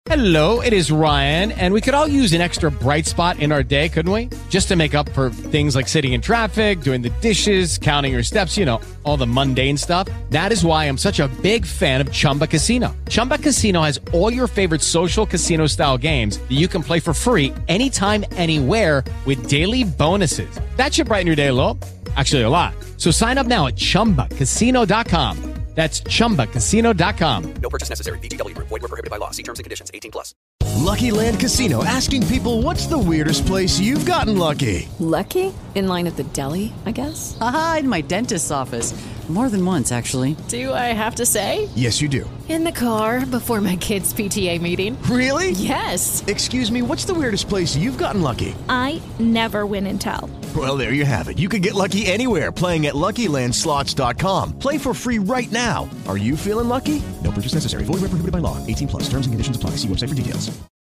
Hello, it is Ryan, and we could all use an extra bright spot in our day, couldn't we? Just to make up for things like sitting in traffic, doing the dishes, counting your steps, you know, all the mundane stuff. That is why I'm such a big fan of Chumba Casino. Chumba Casino has all your favorite social casino-style games that you can play for free anytime, anywhere with daily bonuses. That should brighten your day a little. Actually, a lot. So sign up now at ChumbaCasino.com. That's ChumbaCasino.com. No purchase necessary. VGW Group. Void where prohibited by law. See terms and conditions. 18+. Lucky Land Casino, asking people, what's the weirdest place you've gotten lucky? Lucky? In line at the deli, I guess? Aha, in my dentist's office. More than once, actually. Do I have to say? Yes, you do. In the car before my kids' PTA meeting. Really? Yes. Excuse me, what's the weirdest place you've gotten lucky? I never win and tell. Well, there you have it. You can get lucky anywhere, playing at LuckyLandSlots.com. Play for free right now. Are you feeling lucky? No purchase necessary. Void where prohibited by law. 18+. Terms and conditions apply. See website for details.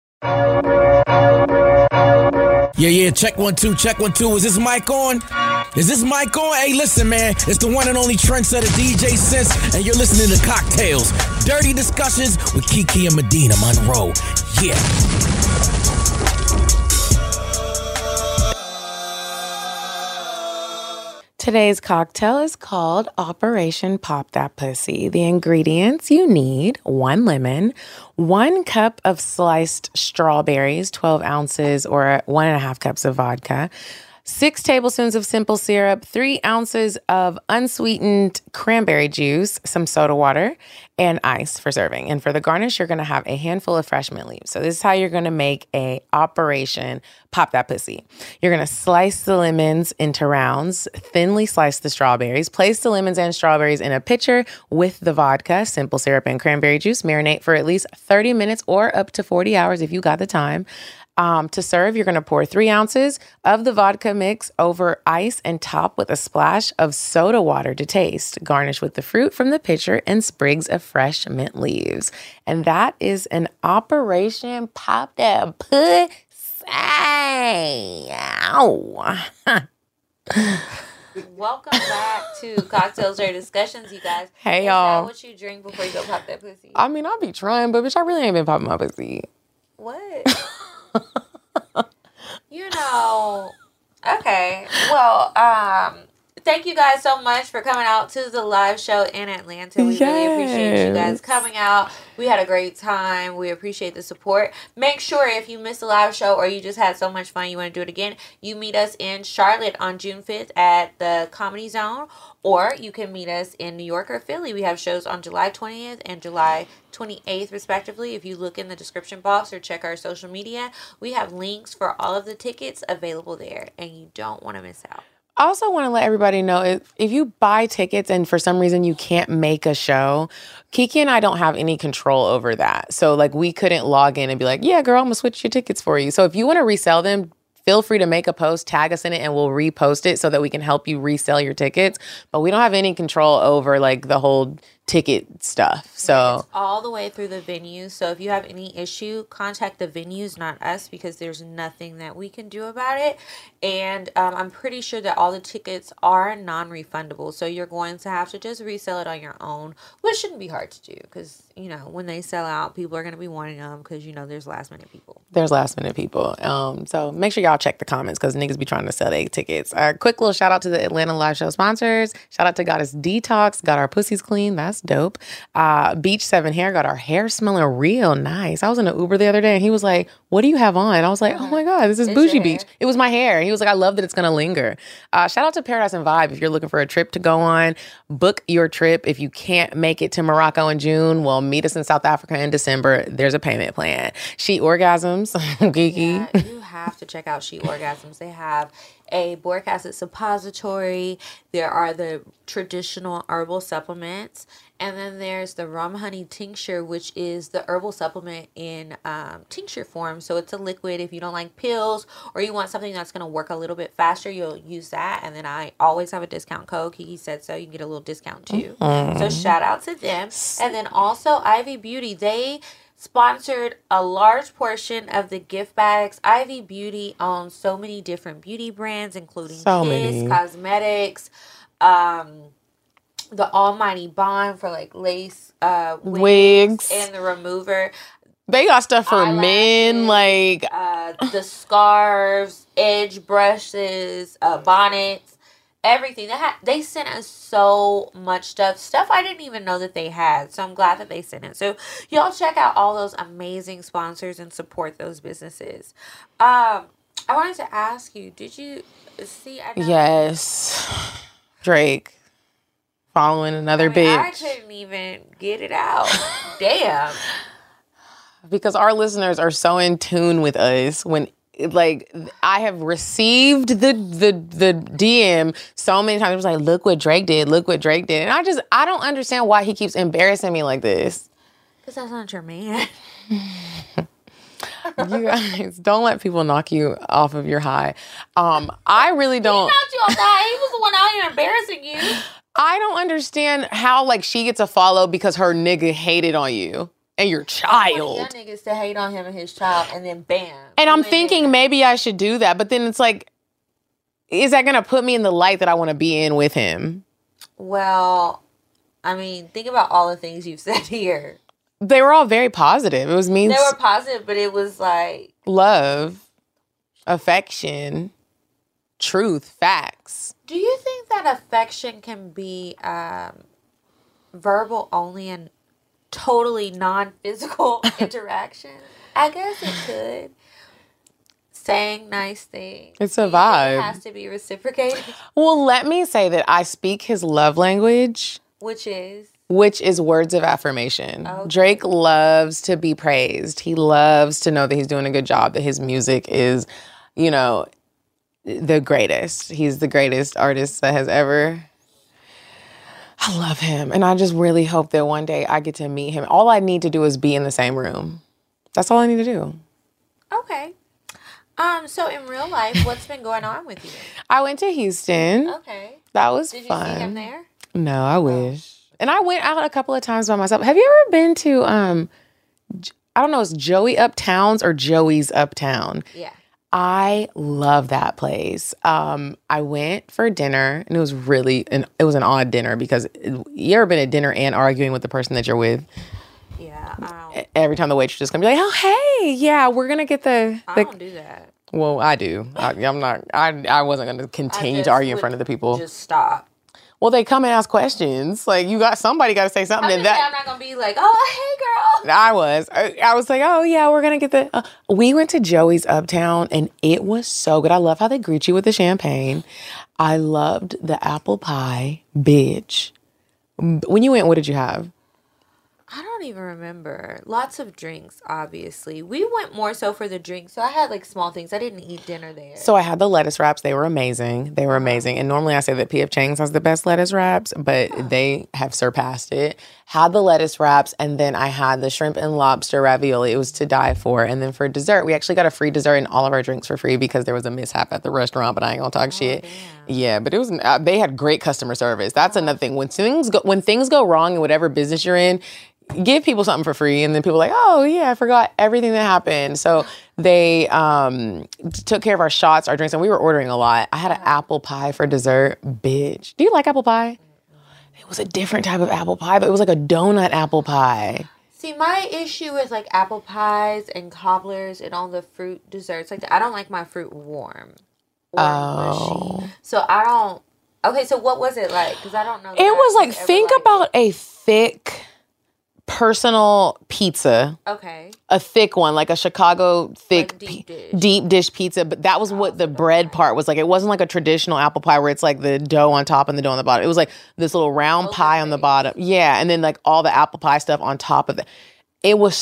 Yeah, check 1 2, check 1 2. Is this mic on? Is this mic on? Hey, listen, man, it's the one and only trendsetter DJ Sense, and you're listening to Cocktails, Dirty Discussions with Kiki and Medina Monroe. Yeah. Today's cocktail is called Operation Pop That Pussy. The ingredients you need: 1 lemon, 1 cup of sliced strawberries, 12 ounces or 1.5 cups of vodka, 6 tablespoons of simple syrup, 3 ounces of unsweetened cranberry juice, some soda water, and ice for serving. And for the garnish, you're going to have a handful of fresh mint leaves. So this is how you're going to make a Operation Pop That Pussy. You're going to slice the lemons into rounds, thinly slice the strawberries, place the lemons and strawberries in a pitcher with the vodka, simple syrup, and cranberry juice. Marinate for at least 30 minutes or up to 40 hours if you got the time. To serve, you're going to pour 3 ounces of the vodka mix over ice and top with a splash of soda water to taste. Garnish with the fruit from the pitcher and sprigs of fresh mint leaves. And that is an Operation Pop That Pussy. Ow. Welcome back to Cocktails or Discussions, you guys. Hey, y'all. Is that what you drink before you go pop that pussy? I mean, I'll be trying, but bitch, I really ain't been popping my pussy. What? You know, okay. Well, thank you guys so much for coming out to the live show in Atlanta. We really appreciate you guys coming out. We had a great time. We appreciate the support. Make sure if you missed the live show or you just had so much fun you want to do it again, you meet us in Charlotte on June 5th at the Comedy Zone, or you can meet us in New York or Philly. We have shows on July 20th and July 28th, respectively. If you look in the description box or check our social media, we have links for all of the tickets available there, and you don't want to miss out. I also want to let everybody know if you buy tickets and for some reason you can't make a show, Kiki and I don't have any control over that. So like we couldn't log in and be like, yeah, girl, I'm going to switch your tickets for you. So if you want to resell them, feel free to make a post, tag us in it, and we'll repost it so that we can help you resell your tickets. But we don't have any control over like the whole ticket stuff. So it's all the way through the venues. So if you have any issue, contact the venues, not us, because there's nothing that we can do about it. And I'm pretty sure that all the tickets are non-refundable. So you're going to have to just resell it on your own, which shouldn't be hard to do because, you know, when they sell out, people are going to be wanting them because, you know, there's last minute people. So make sure y'all check the comments because niggas be trying to sell their tickets. Quick little shout out to the Atlanta live show sponsors. Shout out to Goddess Detox. Got our pussies clean. That's dope. Beach 7 Hair got our hair smelling real nice. I was in an Uber the other day and he was like, what do you have on? I was like, oh my God, this is Bougie Beach. It was my hair. He was like, I love that it's going to linger. Shout out to Paradise and Vibe. If you're looking for a trip to go on, book your trip. If you can't make it to Morocco in June, well, meet us in South Africa in December. There's a payment plan. She Orgasms. Kiki. Yeah, you have to check out She Orgasms. They have a boric acid suppository. There are the traditional herbal supplements. And then there's the rum honey tincture, which is the herbal supplement in tincture form. So it's a liquid. If you don't like pills or you want something that's going to work a little bit faster, you'll use that. And then I always have a discount code. Kiki said so. You can get a little discount too. So shout out to them. And then also Ivy Beauty. They sponsored a large portion of the gift bags. Ivy Beauty owns so many different beauty brands, including Kiss Cosmetics, the Almighty Bond for like lace wigs, and the remover. They got stuff for men, like the scarves, edge brushes, bonnets, everything. They sent us so much stuff I didn't even know that they had. So I'm glad that they sent it. So y'all check out all those amazing sponsors and support those businesses. I wanted to ask you, did you see? Yes, Drake following another bitch. I couldn't even get it out. Damn. Because our listeners are so in tune with us when, like, I have received the DM so many times. It was like, look what Drake did. Look what Drake did. And I don't understand why he keeps embarrassing me like this. Because that's not your man. You guys, don't let people knock you off of your high. I really don't. He knocked you off the high. He was the one out here embarrassing you. I don't understand how, like, she gets a follow because her nigga hated on you. And your child. Young niggas to hate on him and his child, and then bam. And I'm thinking maybe I should do that, but then it's like, is that gonna put me in the light that I want to be in with him? Well, I mean, think about all the things you've said here. They were all very positive. It was mean. They were positive, but it was like love, affection, truth, facts. Do you think that affection can be verbal only and totally non-physical interaction? I guess it could. Saying nice things. It's a vibe. It has to be reciprocated. Well, let me say that I speak his love language. Which is words of affirmation. Okay. Drake loves to be praised. He loves to know that he's doing a good job, that his music is, you know, the greatest. He's the greatest artist that has ever. I love him. And I just really hope that one day I get to meet him. All I need to do is be in the same room. That's all I need to do. Okay. So in real life, what's been going on with you? I went to Houston. Okay. That was fun. Did fun. you see him there? No, I wish. And I went out a couple of times by myself. Have you ever been to, I don't know, it's Joey Uptowns or Joey's Uptown? Yeah. I love that place. I went for dinner, and it was an odd dinner because you ever been at dinner and arguing with the person that you're with? Yeah. Every time the waitress just gonna be like, "Oh, hey, yeah, we're gonna get the." I don't do that. Well, I do. I'm not. I wasn't gonna continue to argue in front of the people. Just stop. Well, they come and ask questions. Like, somebody got to say something. I'm not gonna be like, "Oh, hey, girl." I was like, "Oh yeah, we're gonna get the." We went to Joey's Uptown, and it was so good. I love how they greet you with the champagne. I loved the apple pie, bitch. When you went, what did you have? I don't even remember. Lots of drinks, obviously. We went more so for the drinks. So I had like small things. I didn't eat dinner there. So I had the lettuce wraps. They were amazing. And normally I say that P.F. Chang's has the best lettuce wraps, but they have surpassed it. Had the lettuce wraps, and then I had the shrimp and lobster ravioli. It was to die for. And then for dessert, we actually got a free dessert and all of our drinks for free because there was a mishap at the restaurant, but I ain't gonna talk shit. Damn. Yeah, but it was. They had great customer service. That's another thing. When things go wrong in whatever business you're in, give people something for free, and then people are like, oh yeah, I forgot everything that happened. So they took care of our shots, our drinks, and we were ordering a lot. I had an apple pie for dessert. Bitch, do you like apple pie? It was a different type of apple pie, but it was like a donut apple pie. See, my issue with like apple pies and cobblers and all the fruit desserts, like I don't like my fruit warm or mushy. So I don't. Okay, so what was it like? Because I don't know. It was like, think about a thick personal pizza. Okay. A thick one, like a Chicago thick like deep dish pizza. But that was what the bread part was like. It wasn't like a traditional apple pie where it's like the dough on top and the dough on the bottom. It was like this little round pie on the bottom. Yeah, and then like all the apple pie stuff on top of it. It was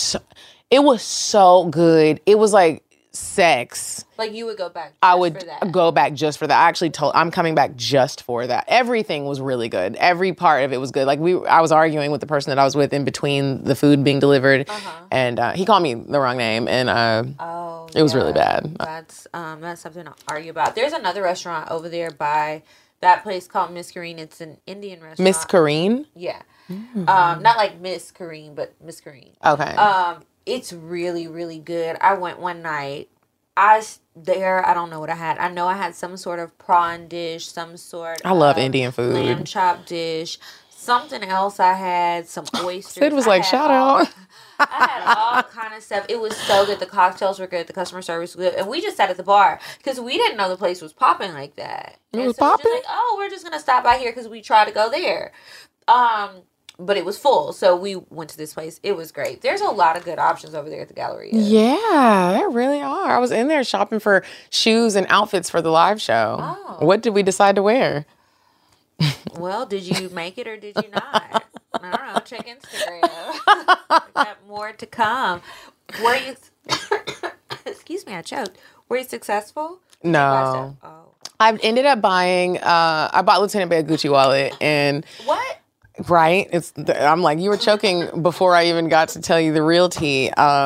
so good. It was like sex. Like you would go back. I would go back just for that. I actually I'm coming back just for that. Everything was really good. Every part of it was good. Like I was arguing with the person that I was with in between the food being delivered, and he called me the wrong name, and it was really bad. That's something to argue about. There's another restaurant over there by that place called Miss Kareen. It's an Indian restaurant. Miss Kareen? Yeah. Not like Miss Kareen, but Miss Kareen. Okay. It's really, really good. I went one night. I don't know what I had. I know I had some sort of prawn dish, some sort I love Indian food. Lamb chop dish, something else. I had some oysters. Sid was like, shout out. I had all kind of stuff. It was so good. The cocktails were good. The customer service was good. And we just sat at the bar because we didn't know the place was popping like that. It was so popping? Like, oh, we're just going to stop by here because we tried to go there. But it was full. So we went to this place. It was great. There's a lot of good options over there at the Galleria. Yeah, there really are. I was in there shopping for shoes and outfits for the live show. Oh. What did we decide to wear? Well, did you make it or did you not? I don't know. Check Instagram. Got more to come. Were you... Excuse me, I choked. Were you successful? No. Oh. I ended up buying... I bought Lieutenant Bay a Gucci wallet and... What? Right? I'm like, you were choking before I even got to tell you the real tea.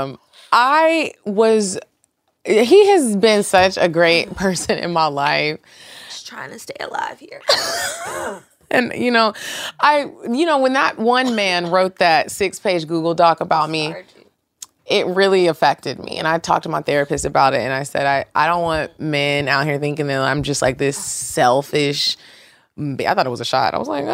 He has been such a great person in my life. Just trying to stay alive here. And, when that one man wrote that 6-page Google Doc about me, it really affected me. And I talked to my therapist about it, and I said, I don't want men out here thinking that I'm just like this selfish... I thought it was a shot. I was like,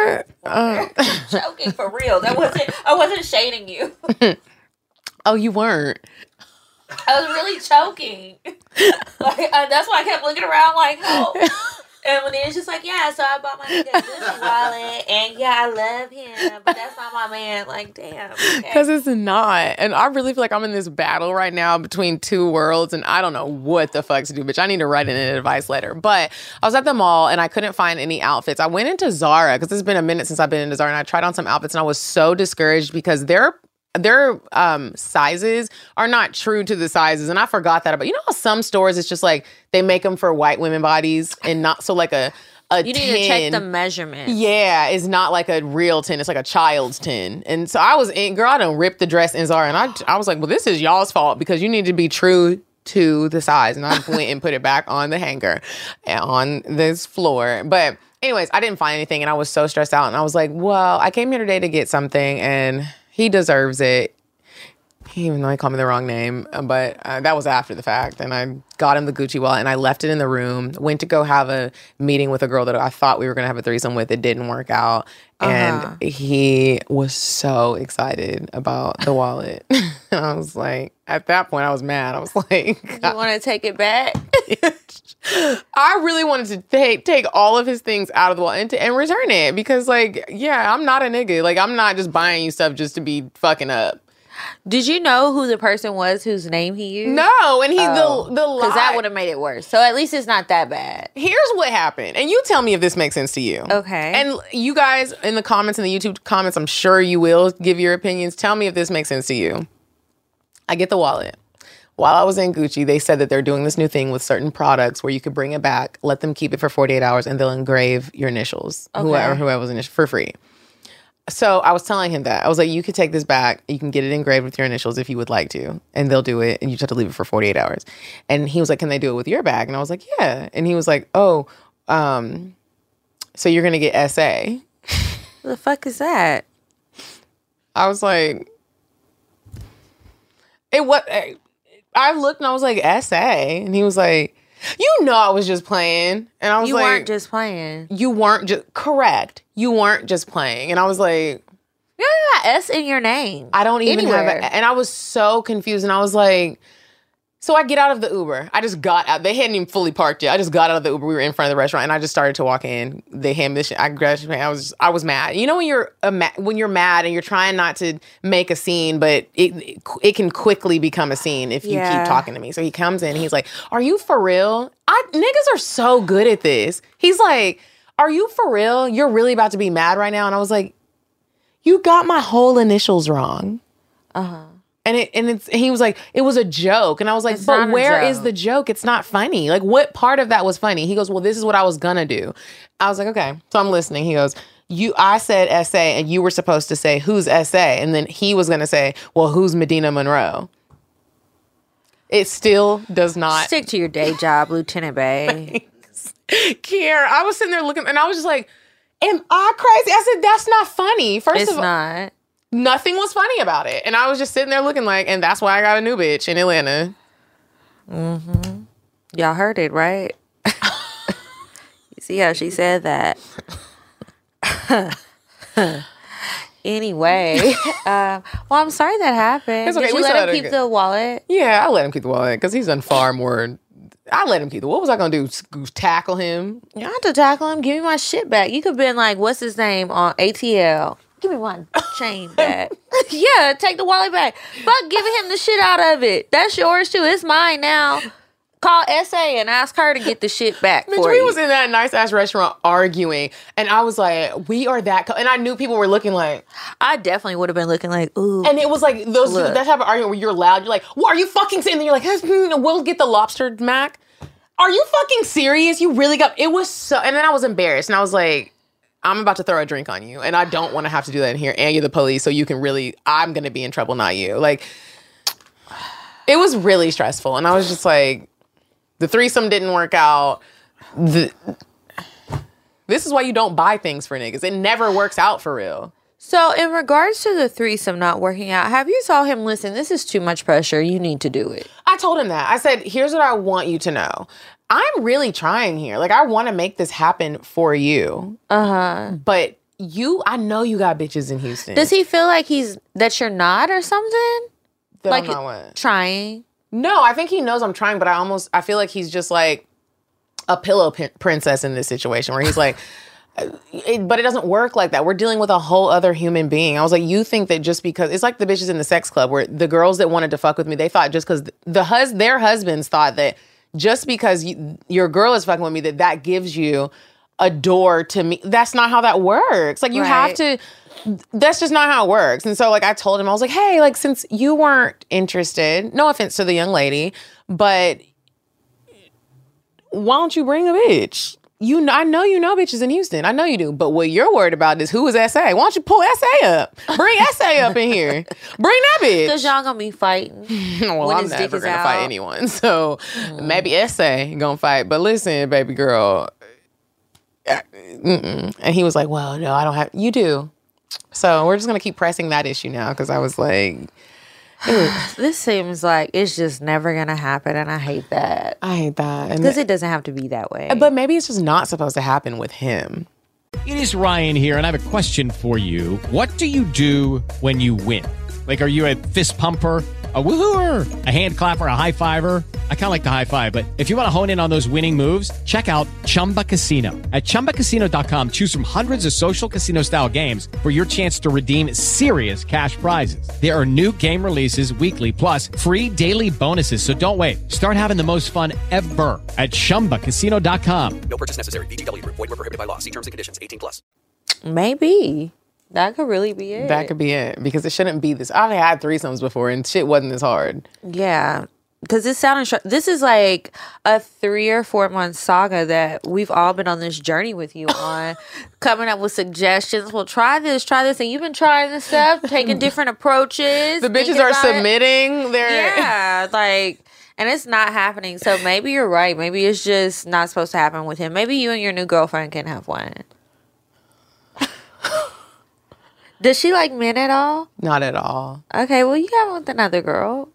Joking for real. I wasn't shading you. Oh, you weren't. I was really choking. That's why I kept looking around like, oh. And when it was just like, yeah, so I bought my nigga a Gucci wallet, and yeah, I love him, but that's not my man. Like, damn. Because it's not. And I really feel like I'm in this battle right now between two worlds, and I don't know what the fuck to do, bitch. I need to write in an advice letter. But I was at the mall, and I couldn't find any outfits. I went into Zara, because it's been a minute since I've been into Zara, and I tried on some outfits, and I was so discouraged because their sizes are not true to the sizes. And I forgot that about, how some stores, it's just like they make them for white women bodies and not so like a you need 10, to check the measurement. Yeah, it's not like a real 10. It's like a child's 10. And so I was I done ripped the dress in Zara. And I was like, well, this is y'all's fault because you need to be true to the size. And I went and put it back on the hanger on this floor. But anyways, I didn't find anything and I was so stressed out. And I was like, well, I came here today to get something and he deserves it. Even though he called me the wrong name, but that was after the fact. And I got him the Gucci wallet and I left it in the room. Went to go have a meeting with a girl that I thought we were going to have a threesome with. It didn't work out. And he was so excited about the wallet. And I was like, at that point, I was mad. I was like, you want to take it back? I really wanted to take all of his things out of the wallet and return it because, like, yeah, I'm not a nigga. Like, I'm not just buying you stuff just to be fucking up. Did you know who the person was whose name he used? No, and the because that would have made it worse. So at least it's not that bad. Here's what happened, and you tell me if this makes sense to you. Okay. And you guys in the comments, in the YouTube comments, I'm sure you will give your opinions. Tell me if this makes sense to you. I get the wallet. While I was in Gucci, they said that they're doing this new thing with certain products where you could bring it back, let them keep it for 48 hours, and they'll engrave your initials, whoever's initials, for free. So I was telling him that. I was like, you could take this back. You can get it engraved with your initials if you would like to. And they'll do it. And you just have to leave it for 48 hours. And he was like, can they do it with your bag? And I was like, yeah. And he was like, oh, so you're going to get SA. What the fuck is that? I was like, I looked and I was like, SA. And he was like, I was just playing. And I was you like... You weren't just playing. You weren't just... Correct. You weren't just playing. And I was like... You don't got S in your name. I don't even have it. And I was so confused. And I was like... So I get out of the Uber. I just got out. They hadn't even fully parked yet. I just got out of the Uber. We were in front of the restaurant. And I just started to walk in. They hand me this shit. I grabbed it. I was mad. You know when you're mad and you're trying not to make a scene, but it can quickly become a scene if you keep talking to me. So he comes in. He's like, are you for real? Niggas are so good at this. He's like, are you for real? You're really about to be mad right now? And I was like, you got my whole initials wrong. Uh-huh. And he was like, it was a joke. And I was like, but where is the joke? It's not funny. Like, what part of that was funny? He goes, well, this is what I was gonna do. I was like, okay. So I'm listening. He goes, I said SA and you were supposed to say, who's SA? And then he was gonna say, well, who's Medina Monroe? It still does not. Stick to your day job, Lieutenant Bay. Kier, I was sitting there looking and I was just like, am I crazy? I said, that's not funny. First of all, not. Nothing was funny about it. And I was just sitting there looking like, and that's why I got a new bitch in Atlanta. Mm-hmm. Y'all heard it, right? You see how she said that? Anyway, well, I'm sorry that happened. It's okay. Did We you still let had him a keep good- the wallet? Yeah, I let him keep the wallet because he's done far more. I let him keep the. What was I gonna do? Tackle him? You don't have to tackle him. Give me my shit back. You could have been like, what's his name on ATL? Give me my chain back. Yeah, take the wallet back. Fuck giving him the shit out of it. That's yours too. It's mine now. Call SA and ask her to get the shit back Bitch, for we you. was in that nice ass restaurant arguing, and I was like, "We are that," and I knew people were looking like. I definitely would have been looking like, ooh. And it was like Look. that type of argument where you're loud. You're like, "What are you fucking saying?" And you're like, "We'll get the lobster mac." Are you fucking serious? You really got? It was so. And then I was embarrassed, and I was like, "I'm about to throw a drink on you, and I don't want to have to do that in here. And you're the police, so you can really. I'm gonna be in trouble, not you." Like, it was really stressful, and I was just like. The threesome didn't work out. This is why you don't buy things for niggas. It never works out for real. So in regards to the threesome not working out, have you told him, listen, this is too much pressure. You need to do it. I told him that. I said, here's what I want you to know. I'm really trying here. Like, I want to make this happen for you. But I know you got bitches in Houston. Does he feel like that you're not or something? That like I'm not what? trying? No, I think he knows I'm trying, but I feel like he's just like a pillow princess in this situation where he's like, but it doesn't work like that. We're dealing with a whole other human being. I was like, you think that just because, it's like the bitches in the sex club where the girls that wanted to fuck with me, they thought just because their husbands thought that just because your girl is fucking with me, that gives you a door to me. That's not how that works. Like you have to, that's just not how it works. And so like I told him, I was like, hey, like since you weren't interested, no offense to the young lady, but why don't you bring a bitch? I know you know bitches in Houston. I know you do. But what you're worried about is who is SA. Why don't you pull SA up? Bring SA up in here. Bring that bitch. Because y'all gonna be fighting. Well, when I'm his never dick is gonna out. fight anyone. So maybe SA gonna fight. But listen, baby girl. And he was like, well, no, I don't have. You do. So we're just going to keep pressing that issue now because I was like. This seems like it's just never going to happen. And I hate that. I hate that. Because it doesn't have to be that way. But maybe it's just not supposed to happen with him. It is Ryan here, and I have a question for you. What do you do when you win? Like, are you a fist pumper, a woohooer, a hand clapper, a high fiver? I kind of like the high five, but if you want to hone in on those winning moves, check out Chumba Casino. At ChumbaCasino.com, choose from hundreds of social casino-style games for your chance to redeem serious cash prizes. There are new game releases weekly, plus free daily bonuses. So don't wait. Start having the most fun ever at ChumbaCasino.com. No purchase necessary. VGW Group. Void were prohibited by law. See terms and conditions. 18+. Maybe. That could really be it. That could be it. Because it shouldn't be this. I've had threesomes before and shit wasn't this hard. Yeah. Because this is like a 3 or 4 month saga that we've all been on this journey with you on, coming up with suggestions. Well, try this, and you've been trying this stuff, taking different approaches. The bitches are submitting their... Yeah, like, and it's not happening. So maybe you're right. Maybe it's just not supposed to happen with him. Maybe you and your new girlfriend can have one. Does she like men at all? Not at all. Okay, well, you have one with another girl.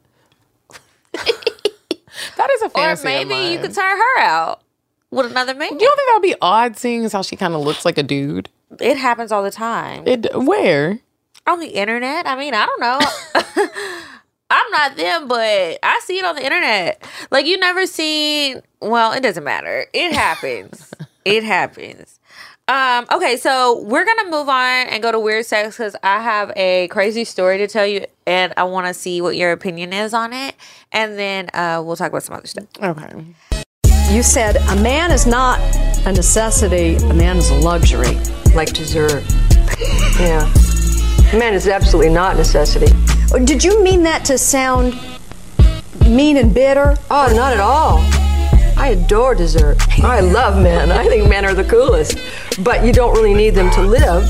That is a fantasy Or maybe of mine. you could turn her out with another man. You don't think that would be odd seeing as how she kind of looks like a dude? It happens all the time. Where? On the internet. I mean, I don't know. I'm not them, but I see it on the internet. Like, you never seen... Well, it doesn't matter. It happens. It happens. Okay, so we're going to move on and go to weird sex because I have a crazy story to tell you, and I want to see what your opinion is on it. And then we'll talk about some other stuff. Okay. You said a man is not a necessity, a man is a luxury. Like dessert. Yeah. A man is absolutely not a necessity. Did you mean that to sound mean and bitter? Oh, not at all. I adore dessert. I love men. I think men are the coolest. But you don't really need them to live.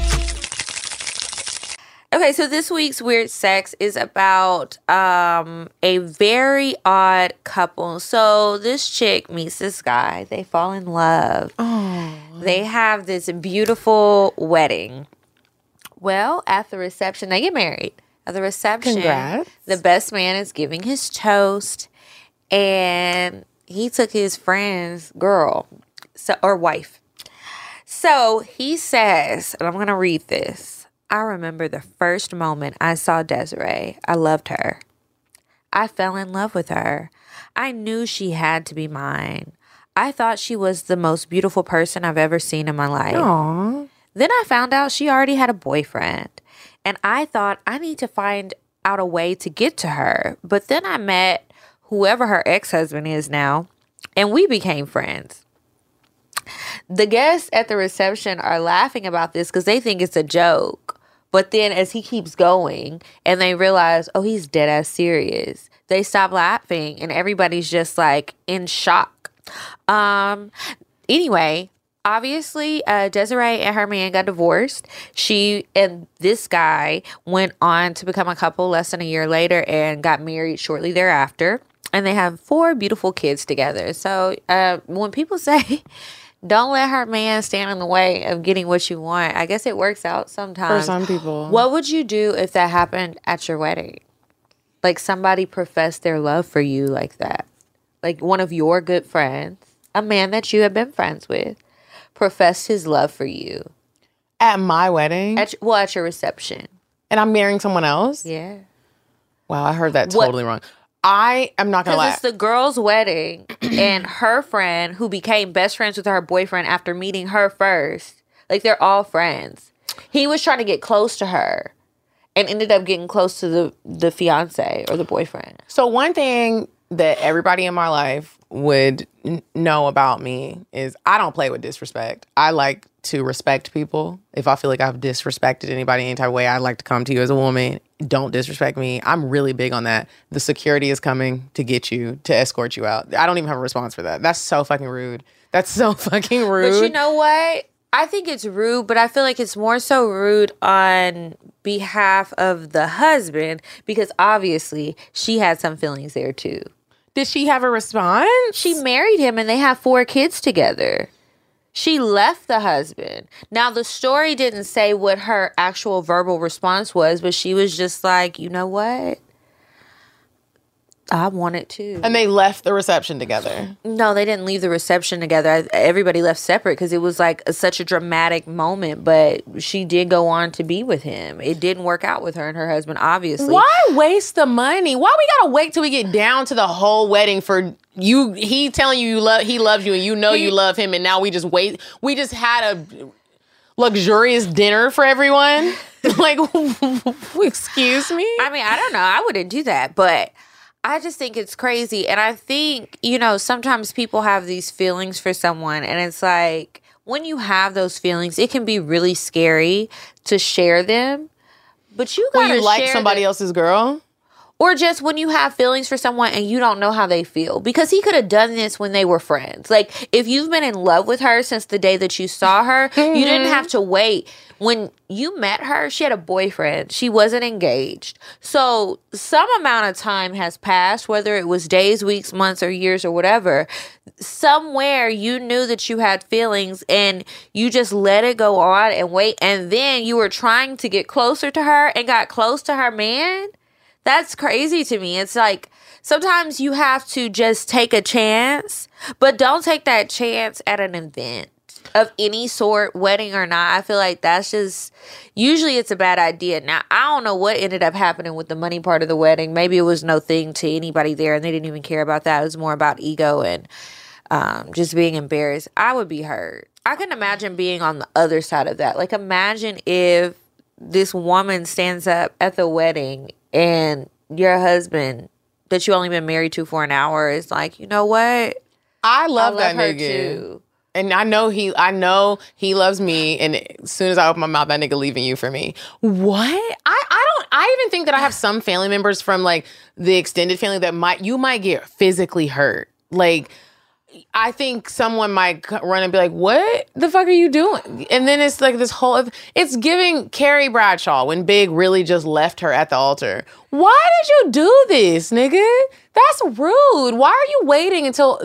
Okay, so this week's Weird Sex is about a very odd couple. So this chick meets this guy. They fall in love. Oh. They have this beautiful wedding. Well, at the reception, they get married. At the reception, Congrats. The best man is giving his toast, and he took his friend's girl, or wife. So he says, and I'm going to read this. I remember the first moment I saw Desiree. I loved her. I fell in love with her. I knew she had to be mine. I thought she was the most beautiful person I've ever seen in my life. Aww. Then I found out she already had a boyfriend. And I thought I need to find out a way to get to her. But then I met whoever her ex-husband is now, and we became friends. The guests at the reception are laughing about this because they think it's a joke. But then as he keeps going and they realize, oh, he's dead ass serious, they stop laughing and everybody's just like in shock. Anyway, obviously, Desiree and her man got divorced. She and this guy went on to become a couple less than a year later and got married shortly thereafter. And they have 4 beautiful kids together. So when people say, don't let her man stand in the way of getting what you want, I guess it works out sometimes. For some people. What would you do if that happened at your wedding? Like somebody professed their love for you like that. Like one of your good friends, a man that you have been friends with, professed his love for you. At my wedding? At your reception. And I'm marrying someone else? Yeah. Wow, I heard that totally wrong. I am not going to lie. Because it's the girl's wedding and her friend who became best friends with her boyfriend after meeting her first. Like they're all friends. He was trying to get close to her and ended up getting close to the fiance or the boyfriend. So one thing that everybody in my life would know about me is I don't play with disrespect. I like to respect people. If I feel like I've disrespected anybody any type of way, I'd like to come to you as a woman. Don't disrespect me. I'm really big on that. The security is coming to get you, to escort you out. I don't even have a response for that. That's so fucking rude. That's so fucking rude. But you know what? I think it's rude, but I feel like it's more so rude on behalf of the husband because obviously she had some feelings there too. Did she have a response? She married him and they have 4 kids together. She left the husband. Now, the story didn't say what her actual verbal response was, but she was just like, you know what? I want it too. And they left the reception together. No, they didn't leave the reception together. Everybody left separate because it was like such a dramatic moment. But she did go on to be with him. It didn't work out with her and her husband, obviously. Why waste the money? Why we gotta wait till we get down to the whole wedding for you? He telling you he loves you and you know you love him, and now we just wait. We just had a luxurious dinner for everyone. Like, excuse me? I mean, I don't know. I wouldn't do that, but I just think it's crazy. And I think, sometimes people have these feelings for someone. And it's like, when you have those feelings, it can be really scary to share them. But you gotta when you like somebody else's girl? Or just when you have feelings for someone and you don't know how they feel. Because he could have done this when they were friends. Like, if you've been in love with her since the day that you saw her, you didn't have to wait. When you met her, she had a boyfriend. She wasn't engaged. So some amount of time has passed, whether it was days, weeks, months, or years, or whatever. Somewhere you knew that you had feelings and you just let it go on and wait. And then you were trying to get closer to her and got close to her man. That's crazy to me. It's like sometimes you have to just take a chance, but don't take that chance at an event of any sort, wedding or not. I feel like that's just, usually it's a bad idea. Now, I don't know what ended up happening with the money part of the wedding. Maybe it was no thing to anybody there and they didn't even care about that. It was more about ego and just being embarrassed. I would be hurt. I can imagine being on the other side of that. Like, imagine if this woman stands up at the wedding and your husband that you only been married to for an hour is like, you know what? I love that nigga too. And I know he loves me. And as soon as I open my mouth, that nigga leaving you for me. What? I even think that I have some family members from like the extended family that you might get physically hurt. Like, I think someone might run and be like, what the fuck are you doing? And then it's like this whole, it's giving Carrie Bradshaw when Big really just left her at the altar. Why did you do this, nigga? That's rude. Why are you waiting until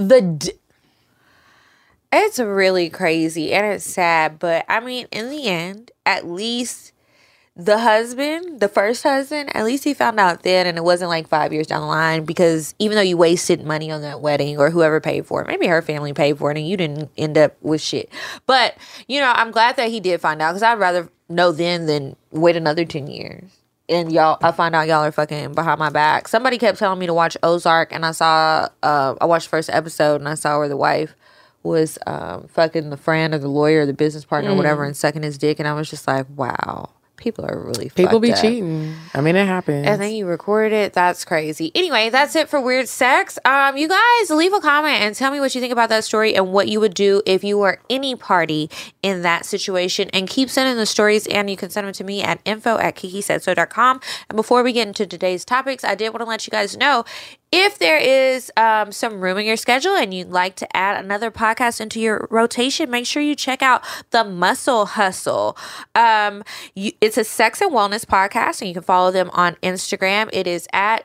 It's really crazy and it's sad. But I mean, in the end, at least the husband, the first husband, at least he found out then, and it wasn't like 5 years down the line, because even though you wasted money on that wedding, or whoever paid for it, maybe her family paid for it and you didn't end up with shit. But, you know, I'm glad that he did find out, because I'd rather know then than wait another 10 years. And I find out y'all are fucking behind my back. Somebody kept telling me to watch Ozark, and I watched the first episode, and I saw where the wife was fucking the friend or the lawyer or the business partner or whatever, and sucking his dick, and I was just like, wow. People are really People fucked be up. cheating. I mean, it happens. And then you recorded it. That's crazy. Anyway, that's it for Weird Sex. You guys leave a comment and tell me what you think about that story and what you would do if you were any party in that situation. And keep sending the stories, and you can send them to me at info@kikisaidso.com. And before we get into today's topics, I did want to let you guys know, if there is some room in your schedule and you'd like to add another podcast into your rotation, make sure you check out The Muscle Hustle. It's a sex and wellness podcast, and you can follow them on Instagram. It is at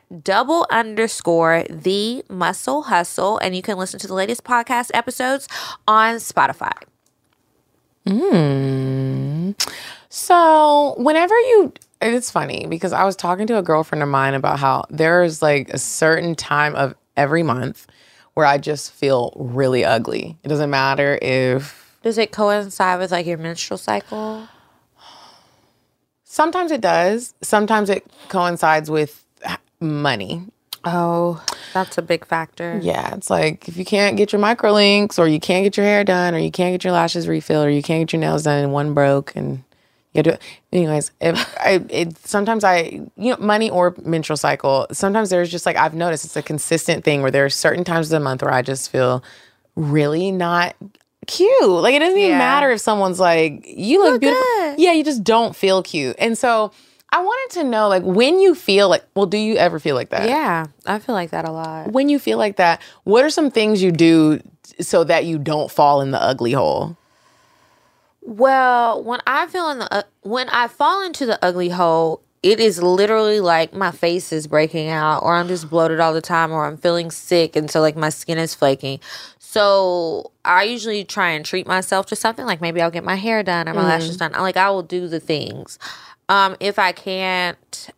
_The Muscle Hustle, and you can listen to the latest podcast episodes on Spotify. So whenever it's funny because I was talking to a girlfriend of mine about how there's like a certain time of every month where I just feel really ugly. It doesn't matter if... Does it coincide with like your menstrual cycle? Sometimes it does. Sometimes it coincides with money. Oh, that's a big factor. Yeah, it's like if you can't get your microlinks, or you can't get your hair done, or you can't get your lashes refilled, or you can't get your nails done and one broke, and you do it. Anyways, sometimes money or menstrual cycle, sometimes there's just like, I've noticed it's a consistent thing where there are certain times of the month where I just feel really not cute. Like, it doesn't even matter if someone's like, you look beautiful. Good. Yeah, you just don't feel cute. And so I wanted to know, like, when you feel like, well, do you ever feel like that? Yeah, I feel like that a lot. When you feel like that, what are some things you do so that you don't fall in the ugly hole? Well, when I fall into the ugly hole, it is literally like my face is breaking out, or I'm just bloated all the time, or I'm feeling sick, and so like my skin is flaking. So I usually try and treat myself to something, like maybe I'll get my hair done or my lashes done. Like, I will do the things. If I can't,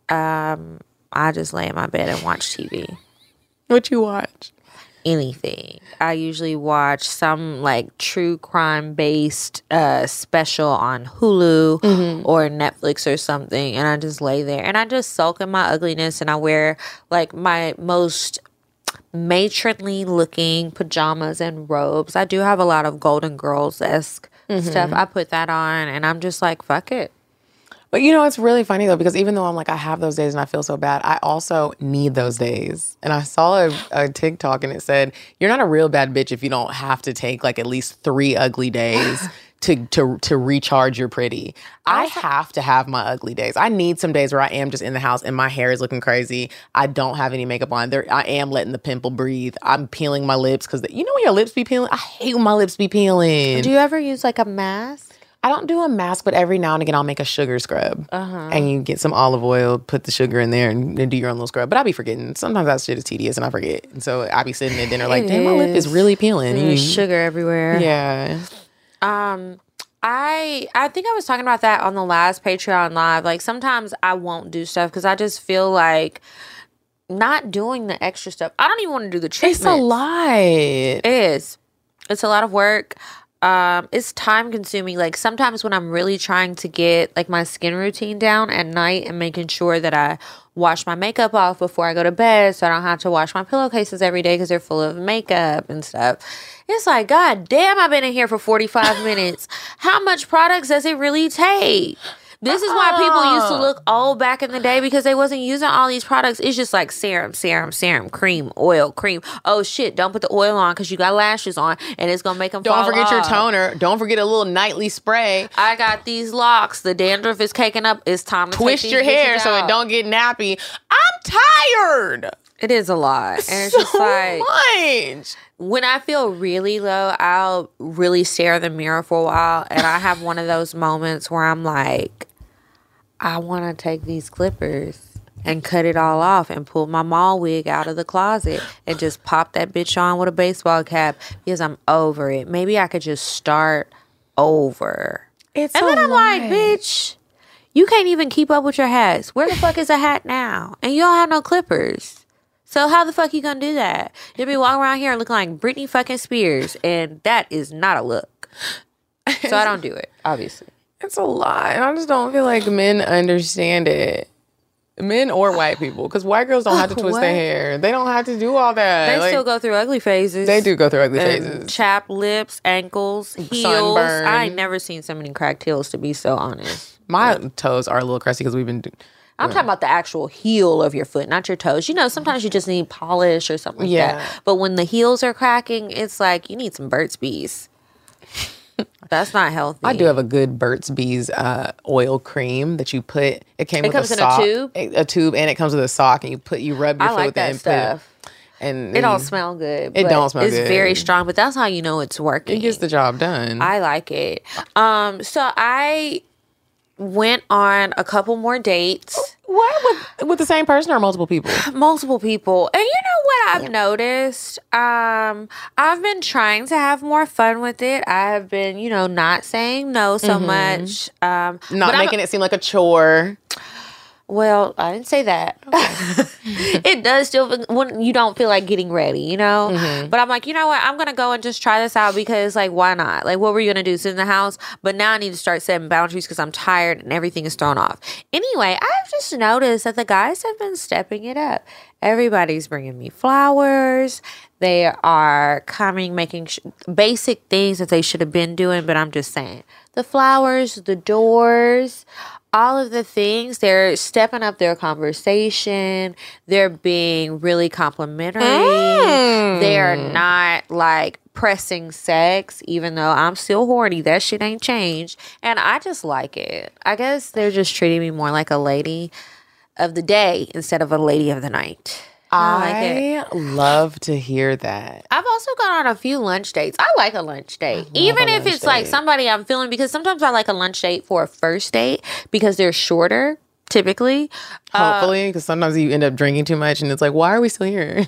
I just lay in my bed and watch TV. What you watch? Anything. I usually watch some like true crime based special on Hulu or Netflix or something, and I just lay there and I just sulk in my ugliness, and I wear like my most matronly looking pajamas and robes. I do have a lot of Golden Girls-esque stuff. I put that on and I'm just like, fuck it. But you know, it's really funny though, because even though I'm like, I have those days and I feel so bad, I also need those days. And I saw a TikTok and it said, you're not a real bad bitch if you don't have to take like at least 3 ugly days to recharge your pretty. I have to have my ugly days. I need some days where I am just in the house and my hair is looking crazy. I don't have any makeup on. I am letting the pimple breathe. I'm peeling my lips because you know when your lips be peeling? I hate when my lips be peeling. Do you ever use like a mask? I don't do a mask, but every now and again I'll make a sugar scrub. And you get some olive oil, put the sugar in there, and do your own little scrub. But I be forgetting. Sometimes that shit is tedious and I forget. And so I be sitting at dinner like, damn, my lip is really peeling. There's sugar everywhere. Yeah. I think I was talking about that on the last Patreon Live. Like, sometimes I won't do stuff because I just feel like not doing the extra stuff. I don't even want to do the treatment. It's a lot. It is. It's a lot of work. It's time consuming. Like, sometimes when I'm really trying to get like my skin routine down at night and making sure that I wash my makeup off before I go to bed so I don't have to wash my pillowcases every day because they're full of makeup and stuff. It's like, God damn, I've been in here for 45 minutes. How much products does it really take? This is why people used to look old back in the day, because they wasn't using all these products. It's just like serum, cream, oil, cream. Oh shit, don't put the oil on because you got lashes on and it's going to make them fall off. Don't forget your toner. Don't forget a little nightly spray. I got these locks. The dandruff is caking up. It's time to twist your hair so it don't get nappy. I'm tired. It is a lot. And it's just like much. When I feel really low, I'll really stare in the mirror for a while. And I have one of those moments where I'm like, I want to take these clippers and cut it all off and pull my mall wig out of the closet and just pop that bitch on with a baseball cap because I'm over it. Maybe I could just start over. And then I'm like, bitch, You can't even keep up with your hats. Where the fuck is a hat now? And you don't have no clippers. So how the fuck you gonna do that? You'll be walking around here looking like Britney fucking Spears, and that is not a look. So I don't do it, obviously. It's a lot. I just don't feel like men understand it. Men or white people, because white girls don't have to twist their hair. They don't have to do all that. They still go through ugly phases. They do go through ugly phases. Chapped lips, ankles, heels. Sunburn. I ain't never seen so many cracked heels, to be so honest. My toes are a little crusty because we've been... I'm talking about the actual heel of your foot, not your toes. You know, sometimes you just need polish or something like that. But when the heels are cracking, it's like you need some Burt's Bees. That's not healthy. I do have a good Burt's Bees oil cream that you put. It comes with a sock, a tube, and it comes with a sock, and you rub your foot with it and stuff. And it don't smell good. It don't smell good. It's very strong, but that's how you know it's working. It gets the job done. I like it. So I went on a couple more dates. What? With the same person or multiple people? Multiple people. And you know what I've noticed? I've been trying to have more fun with it. I have been, not saying no so much. Not making it seem like a chore. Well, I didn't say that. It does still, when you don't feel like getting ready, But I'm like, you know what? I'm going to go and just try this out because, why not? What were you going to do? Sit in the house? But now I need to start setting boundaries because I'm tired and everything is thrown off. Anyway, I've just noticed that the guys have been stepping it up. Everybody's bringing me flowers. They are coming, making basic things that they should have been doing, but I'm just saying. The flowers, the doors, all of the things, they're stepping up their conversation. They're being really complimentary. They are not pressing sex, even though I'm still horny. That shit ain't changed. And I just like it. I guess they're just treating me more like a lady of the day instead of a lady of the night. I love to hear that. I've also gone on a few lunch dates. I like a lunch date. Even if it's somebody I'm feeling, because sometimes I like a lunch date for a first date because they're shorter, typically. Hopefully, because sometimes you end up drinking too much and it's like, why are we still here?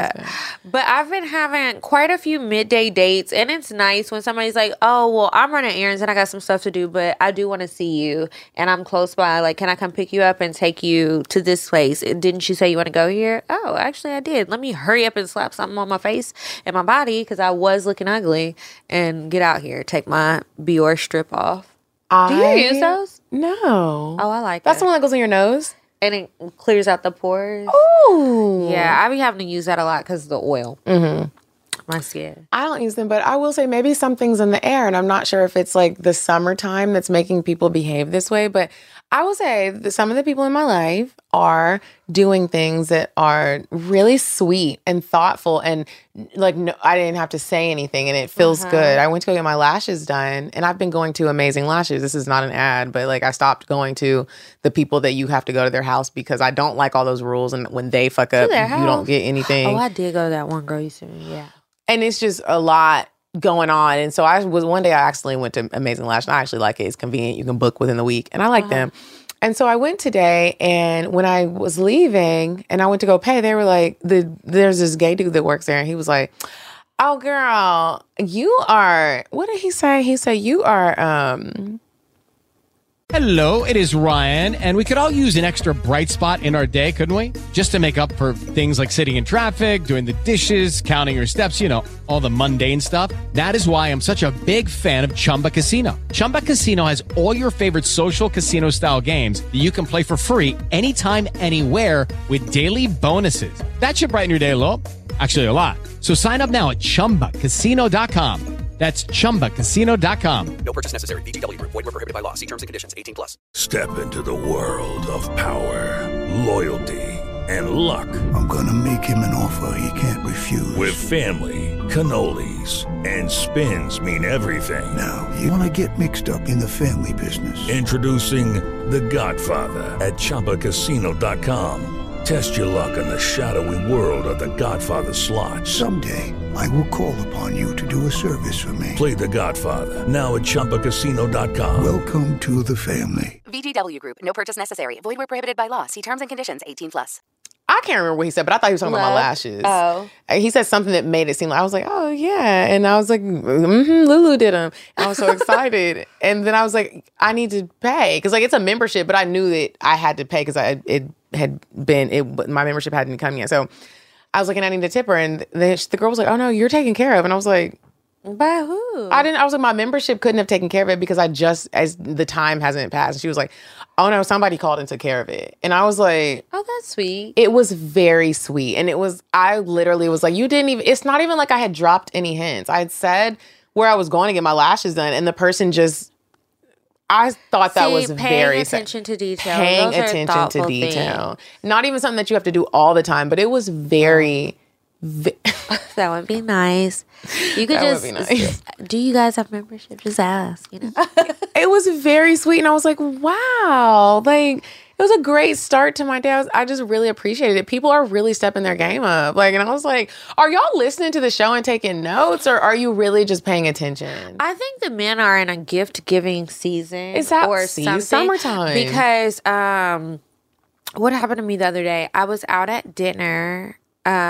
But I've been having quite a few midday dates, and it's nice when somebody's like, oh, well, I'm running errands and I got some stuff to do, but I do want to see you and I'm close by. Can I come pick you up and take you to this place? Didn't you say you want to go here? Oh, actually, I did. Let me hurry up and slap something on my face and my body because I was looking ugly and get out here, take my Biore strip off. Do you use those? No. Oh, I like That's the one that goes in your nose? And it clears out the pores. Oh. Yeah, I be having to use that a lot because of the oil. My skin. I don't use them, but I will say maybe something's in the air, and I'm not sure if it's the summertime that's making people behave this way, but I will say that some of the people in my life are doing things that are really sweet and thoughtful, and no, I didn't have to say anything, and it feels good. I went to go get my lashes done, and I've been going to Amazing Lashes. This is not an ad, but I stopped going to the people that you have to go to their house because I don't like all those rules, and when they fuck up, you don't get anything. Oh, I did go to that one girl you sent me, yeah. And it's just a lot going on. And so one day I accidentally went to Amazing Lash, and I actually like it. It's convenient. You can book within the week. And I like them. And so I went today, and when I was leaving and I went to go pay, they were like, there's this gay dude that works there. And he was like, oh, girl, you are, what did he say? He said, you are, Hello, it is Ryan, and we could all use an extra bright spot in our day, couldn't we? Just to make up for things like sitting in traffic, doing the dishes, counting your steps, all the mundane stuff. That is why I'm such a big fan of Chumba Casino. Chumba Casino has all your favorite social casino-style games that you can play for free anytime, anywhere with daily bonuses. That should brighten your day a little. Actually, a lot. So sign up now at ChumbaCasino.com. That's ChumbaCasino.com. No purchase necessary. VGW Group. Void where prohibited by law. See terms and conditions. 18+. Step into the world of power, loyalty, and luck. I'm gonna make him an offer he can't refuse. With family, cannolis, and spins mean everything. Now, you wanna get mixed up in the family business. Introducing The Godfather at ChumbaCasino.com. Test your luck in the shadowy world of The Godfather slot. Someday, I will call upon you to do a service for me. Play The Godfather, now at ChumbaCasino.com. Welcome to the family. VGW Group. No purchase necessary. Void where prohibited by law. See terms and conditions. 18+. I can't remember what he said, but I thought he was talking about my lashes. Oh. He said something that made it seem like, I was like, oh, yeah. And I was like, Lulu did them. And I was so excited. And then I was like, I need to pay. Because, like, it's a membership, but I knew that I had to pay because my membership hadn't come yet. So I was like, and I need to tip her. And the girl was like, oh, no, you're taken care of. And I was like, by who? I was like, my membership couldn't have taken care of it because as the time hasn't passed. And she was like, oh no, somebody called and took care of it. And I was like, oh, that's sweet. It was very sweet. And I literally was like, it's not even like I had dropped any hints. I had said where I was going to get my lashes done. And the person I thought that was paying attention to detail. Paying attention to detail. Not even something that you have to do all the time, but it was very... That would be nice. You could would be nice. Do you guys have membership? Just ask, It was very sweet, and I was like, wow. Like, it was a great start to my day. I just really appreciated it. People are really stepping their game up. Like, and I was like, are y'all listening to the show and taking notes, or are you really just paying attention? I think the men are in a gift-giving season. Is that something. Summertime? Because what happened to me the other day, I was out at dinner,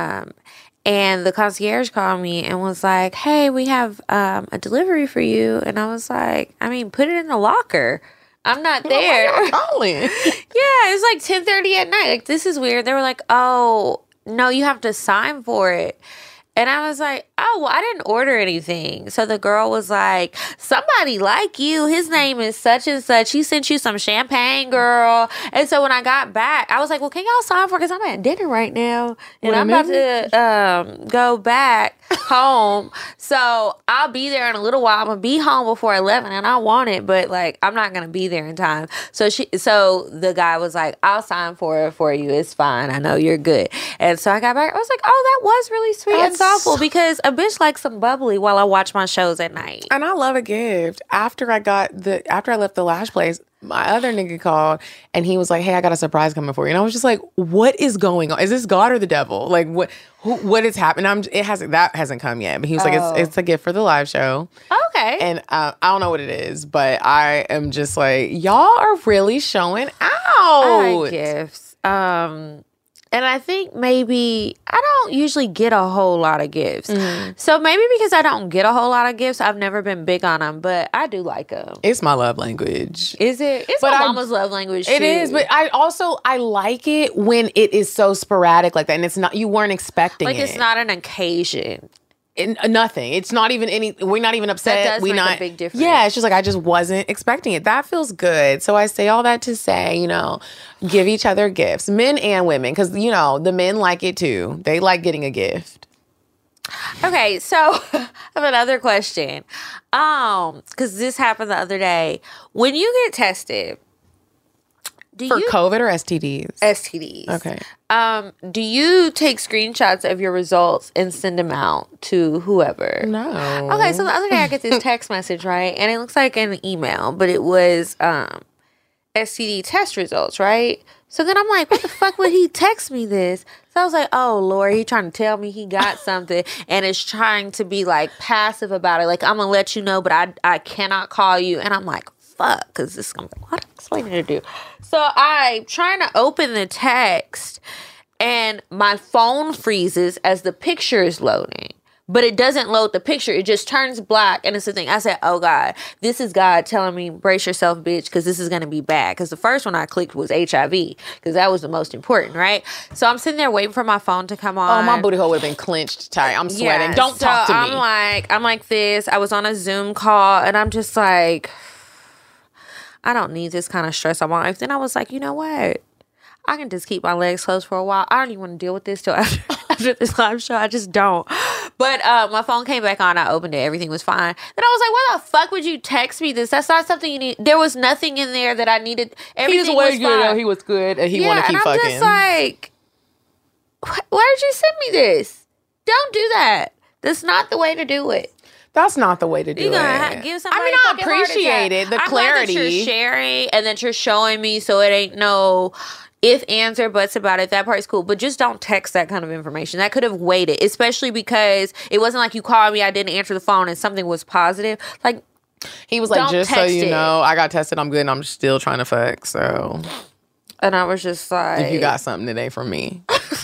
and the concierge called me and was like, hey, we have a delivery for you. And I was like, put it in the locker. I'm not there. Why y'all calling? Yeah, it's like 10:30 at night. Like, this is weird. They were like, oh, no, you have to sign for it. And I was like, oh, well, I didn't order anything. So the girl was like, somebody like you, his name is such and such. He sent you some champagne, girl. And so when I got back, I was like, well, can y'all sign for it? Because I'm at dinner right now. And I'm about to go back home. So I'll be there in a little while. I'm going to be home before 11 and I want it. But, like, I'm not going to be there in time. So the guy was like, I'll sign for it for you. It's fine. I know you're good. And so I got back. I was like, oh, that was really sweet and thoughtful, because a bitch likes some bubbly while I watch my shows at night. And I love a gift. After I left the lash place, my other nigga called and he was like, hey, I got a surprise coming for you. And I was just like, what is going on? Is this God or the devil? Like, what is happening? That hasn't come yet. But he was like, it's a gift for the live show. Okay. And I don't know what it is, but I am just like, y'all are really showing out. I like gifts. And I think maybe I don't usually get a whole lot of gifts. Mm-hmm. So maybe because I don't get a whole lot of gifts, I've never been big on them, but I do like them. It's my love language. Is it? It's my mama's love language too. It is, but I like it when it is so sporadic like that, and it's not, you weren't expecting it. Like, it's not an occasion. Nothing. It's not even we're not even upset. That does make a big difference. Yeah, it's just like, I just wasn't expecting it. That feels good. So I say all that to say, give each other gifts, men and women, because, the men like it too. They like getting a gift. Okay, so I have another question. Because this happened the other day. When you get tested, for COVID or STDs? STDs. Okay. Do you take screenshots of your results and send them out to whoever? No. Okay, so the other day I get this text message, right? And it looks like an email, but it was STD test results, right? So then I'm like, what the fuck would he text me this? So I was like, oh, Lord, he trying to tell me he got something and is trying to be, like, passive about it. Like, I'm going to let you know, but I cannot call you. And I'm like, fuck, because this is going to be a lot of explaining to do. So I'm trying to open the text and my phone freezes as the picture is loading. But it doesn't load the picture. It just turns black and it's the thing. I said, oh God, this is God telling me, brace yourself, bitch, because this is going to be bad. Because the first one I clicked was HIV, because that was the most important, right? So I'm sitting there waiting for my phone to come on. Oh, my booty hole would have been clenched tight. I'm sweating. Yeah, Don't talk to me. I'm like this. I was on a Zoom call and I'm just like, I don't need this kind of stress on my life. Then I was like, you know what? I can just keep my legs closed for a while. I don't even want to deal with this till after this live show. I just don't. But my phone came back on. I opened it. Everything was fine. Then I was like, why the fuck would you text me this? That's not something you need. There was nothing in there that I needed. Everything was fine. He was good and he wanted to keep fucking. I'm just like, why did you send me this? Don't do that. That's not the way to do it. That's not the way to do it. Give somebody I appreciate it. The clarity. Glad that you're sharing and that you're showing me, so it ain't no if, ands, or buts about it. That part's cool. But just don't text that kind of information. That could have waited, especially because it wasn't like you called me, I didn't answer the phone, and something was positive. Like, he was like, just so you know, I got tested, I'm good, and I'm still trying to fuck, so. And I was just like, if you got something today from me.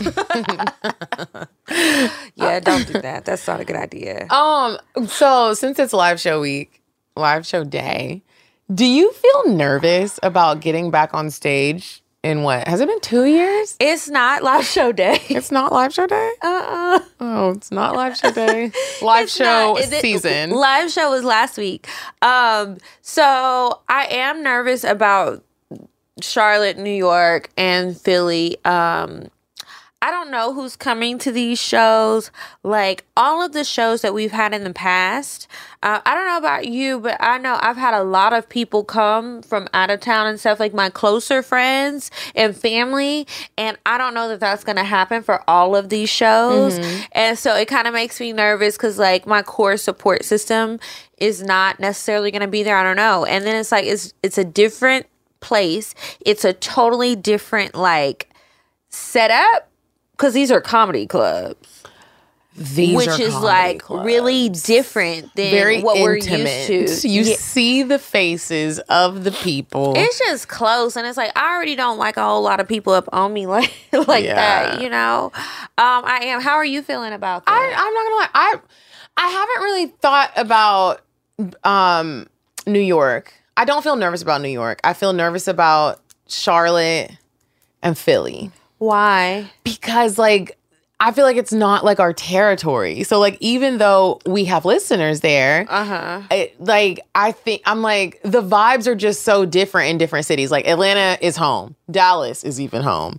Yeah, don't do that. That's not a good idea. So since it's live show week, live show day, do you feel nervous about getting back on stage in what? Has it been 2 years? It's not live show day. It's not live show day? Oh, it's not live show day. Live show season. Live show was last week. So I am nervous about Charlotte, New York, and Philly. I don't know who's coming to these shows. Like, all of the shows that we've had in the past, I don't know about you, but I know I've had a lot of people come from out of town and stuff, like my closer friends and family, and I don't know that that's going to happen for all of these shows. And so it kind of makes me nervous because, like, my core support system is not necessarily going to be there. I don't know. And then it's like, it's a different place. It's a totally different, like, setup. Because these are comedy clubs. Which is like clubs. Really different than what intimate. We're used to. You see the faces of the people. It's just close. And it's like, I already don't like a whole lot of people up on me like that, you know? I am. How are you feeling about that? I'm not going to lie. I haven't really thought about New York. I don't feel nervous about New York. I feel nervous about Charlotte and Philly. Why? Because, like, I feel like it's not, like, our territory. So, like, even though we have listeners there, I think, I'm like, the vibes are just so different in different cities. Like, Atlanta is home. Dallas is even home.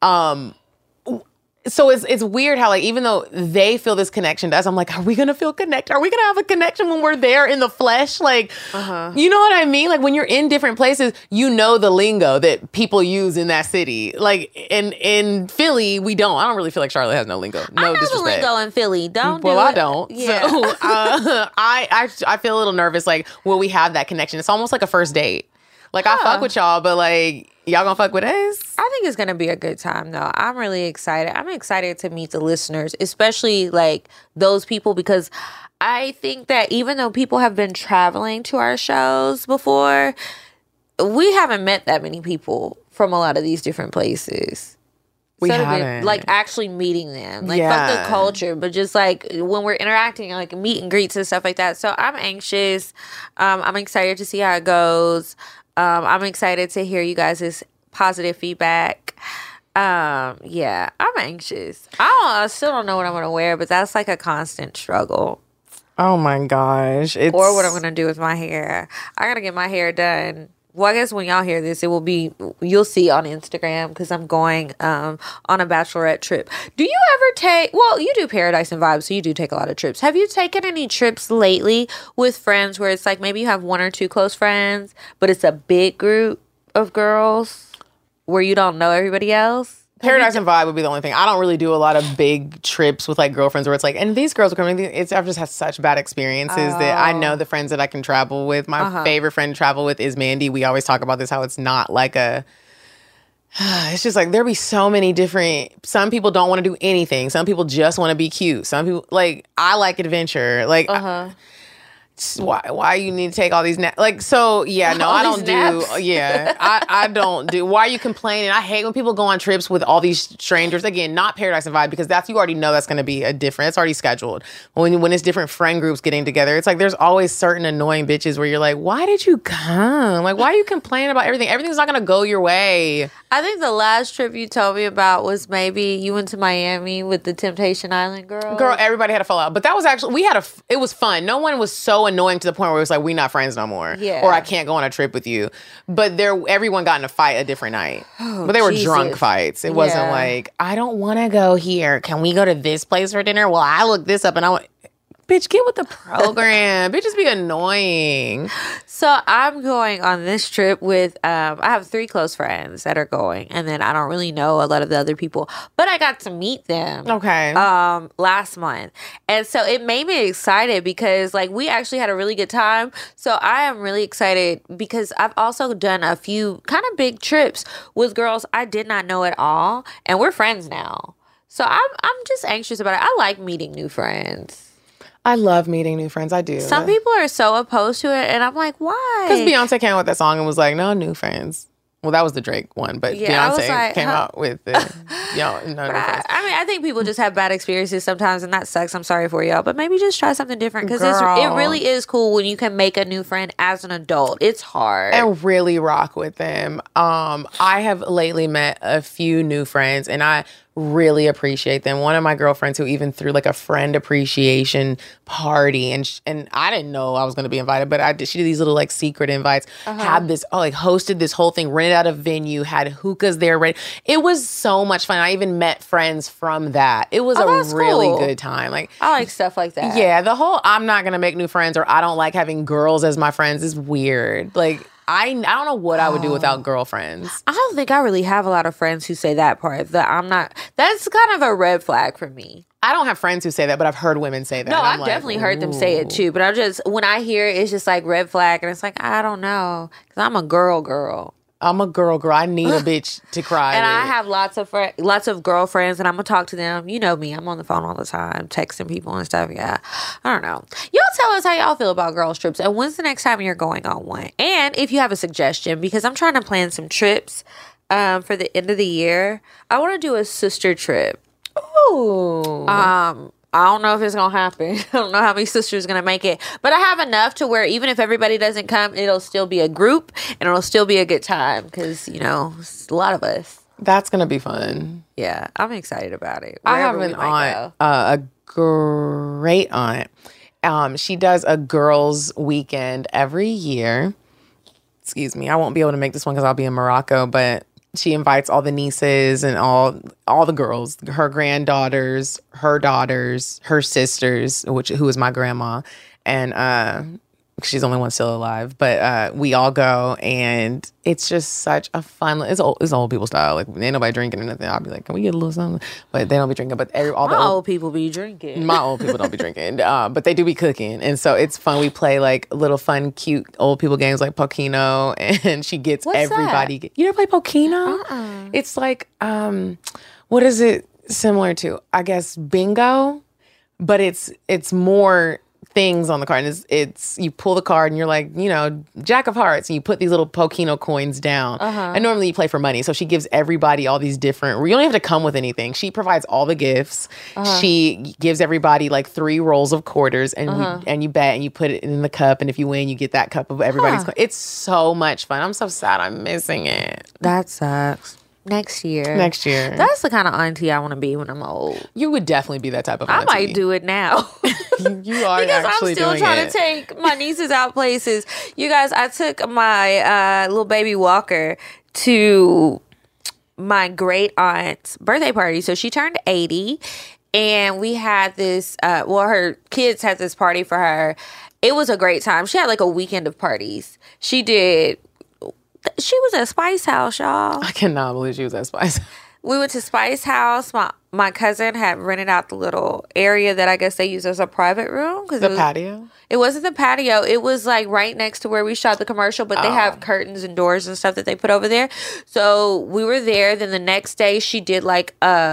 So it's weird how, like, even though they feel this connection to us, I'm like, are we going to feel connected? Are we going to have a connection when we're there in the flesh? Like, you know what I mean? Like, when you're in different places, you know the lingo that people use in that city. Like, in Philly, we don't. I don't really feel like Charlotte has no lingo. No I know disrespect. the lingo in Philly. Don't do well, it. I don't. Yeah. So, I feel a little nervous, like, will we have that connection? It's almost like a first date. Like, I fuck with y'all, but, like, y'all gonna fuck with us? I think it's gonna be a good time, though. I'm really excited. I'm excited to meet the listeners, especially, like, those people, because I think that even though people have been traveling to our shows before, we haven't met that many people from a lot of these different places. We haven't. Like, actually meeting them. Like, fuck the culture, but just, like, when we're interacting, like, meet and greets and stuff like that. So I'm anxious. I'm excited to see how it goes. I'm excited to hear you guys' positive feedback. Yeah, I'm anxious. I still don't know what I'm going to wear, but that's like a constant struggle. Oh my gosh. Or what I'm going to do with my hair. I got to get my hair done. Well, I guess when y'all hear this, you'll see on Instagram because I'm going on a bachelorette trip. Do you ever you do Paradise and Vibes, so you do take a lot of trips. Have you taken any trips lately with friends where it's like maybe you have one or two close friends, but it's a big group of girls where you don't know everybody else? Paradise and Vibe would be the only thing. I don't really do a lot of big trips with, like, girlfriends where it's like, and these girls are coming. I've just had such bad experiences that I know the friends that I can travel with. My favorite friend to travel with is Mandy. We always talk about this, how it's not like it's just like, there be so many different, some people don't want to do anything. Some people just want to be cute. Some people, like, I like adventure. Like, why you need to take all these naps? Like, so, yeah, no, I don't do, yeah, I don't do, why are you complaining? I hate when people go on trips with all these strangers. Again, not Paradise and Vibe, because you already know that's going to be it's already scheduled. When it's different friend groups getting together, it's like, there's always certain annoying bitches where you're like, why did you come? Like, why are you complaining about everything? Everything's not going to go your way. I think the last trip you told me about was maybe you went to Miami with the Temptation Island girls. Girl, everybody had a fallout. But that was actually, it was fun. No one was so annoying to the point where it was like, we're not friends no more. Yeah. Or I can't go on a trip with you. But everyone got in a fight a different night. But they were drunk fights. It wasn't like, I don't want to go here. Can we go to this place for dinner? Well, I looked this up and I went, bitch, get with the program. Bitches be annoying. So I'm going on this trip with, I have 3 close friends that are going. And then I don't really know a lot of the other people. But I got to meet them. Okay. Last month. And so it made me excited because, like, we actually had a really good time. So I am really excited because I've also done a few kind of big trips with girls I did not know at all. And we're friends now. So I'm just anxious about it. I like meeting new friends. I love meeting new friends. I do. Some people are so opposed to it, and I'm like, why? Because Beyonce came out with that song and was like, no new friends. Well, that was the Drake one, but Beyonce came out with the, I think people just have bad experiences sometimes, and that sucks. I'm sorry for y'all, but maybe just try something different, because it really is cool when you can make a new friend as an adult. It's hard. And really rock with them. I have lately met a few new friends, and I really appreciate them. One of my girlfriends who even threw like a friend appreciation party, and I didn't know I was going to be invited, but she did these little like secret invites, had this, hosted this whole thing, rented out a venue, had hookahs there ready. It was so much fun. I even met friends from that. It was a really good time. Like, I like stuff like that. Yeah, the whole I'm not going to make new friends, or I don't like having girls as my friends is weird. Like, I don't know what I would do without girlfriends. I don't think I really have a lot of friends who say that part. That's kind of a red flag for me. I don't have friends who say that, but I've heard women say that. No, I've definitely heard them say it too. But when I hear it, it's just like red flag. And it's like, I don't know. Because I'm a girl. I'm a girl. I need a bitch to cry and with. I have lots of girlfriends, and I'm going to talk to them. You know me. I'm on the phone all the time, texting people and stuff. Yeah. I don't know. Y'all tell us how y'all feel about girls' trips, and when's the next time you're going on one? And if you have a suggestion, because I'm trying to plan some trips for the end of the year. I want to do a sister trip. Ooh. I don't know if it's going to happen. I don't know how many sisters are going to make it. But I have enough to where even if everybody doesn't come, it'll still be a group and it'll still be a good time because, it's a lot of us. That's going to be fun. Yeah, I'm excited about it. I have an aunt, a great aunt. She does a girls' weekend every year. Excuse me. I won't be able to make this one because I'll be in Morocco, but she invites all the nieces and all the girls, her granddaughters, her daughters, her sisters, who is my grandma, and she's the only one still alive. But we all go, and it's just such a fun. It's old people style. Like, ain't nobody drinking or nothing. I'll be like, can we get a little something? But they don't be drinking. But all the old people be drinking. My old people don't be drinking. But they do be cooking, and so it's fun. We play like little fun, cute old people games like Pokino, and she gets everybody. That? You never play Pokino? It's like what is it similar to? I guess bingo, but it's more things on the card, and it's you pull the card and you're like, Jack of Hearts, and you put these little Pokino coins down. And normally you play for money, so she gives everybody all these different. You don't have to come with anything. She provides all the gifts. She gives everybody like 3 rolls of quarters, and you bet, and you put it in the cup, and if you win, you get that cup of everybody's coin. It's so much fun. I'm so sad I'm missing it. That sucks. Next year. That's the kind of auntie I want to be when I'm old. You would definitely be that type of auntie. I might do it now. You are because actually doing it. I'm still trying to take my nieces out places. You guys, I took my little baby Walker to my great aunt's birthday party. So she turned 80, and we had this, her kids had this party for her. It was a great time. She had like a weekend of parties. She was at Spice House, y'all. I cannot believe she was at Spice House. We went to Spice House. My cousin had rented out the little area that I guess they use as a private room. Patio? It wasn't the patio. It was like right next to where we shot the commercial, but they have curtains and doors and stuff that they put over there. So we were there. Then the next day she did like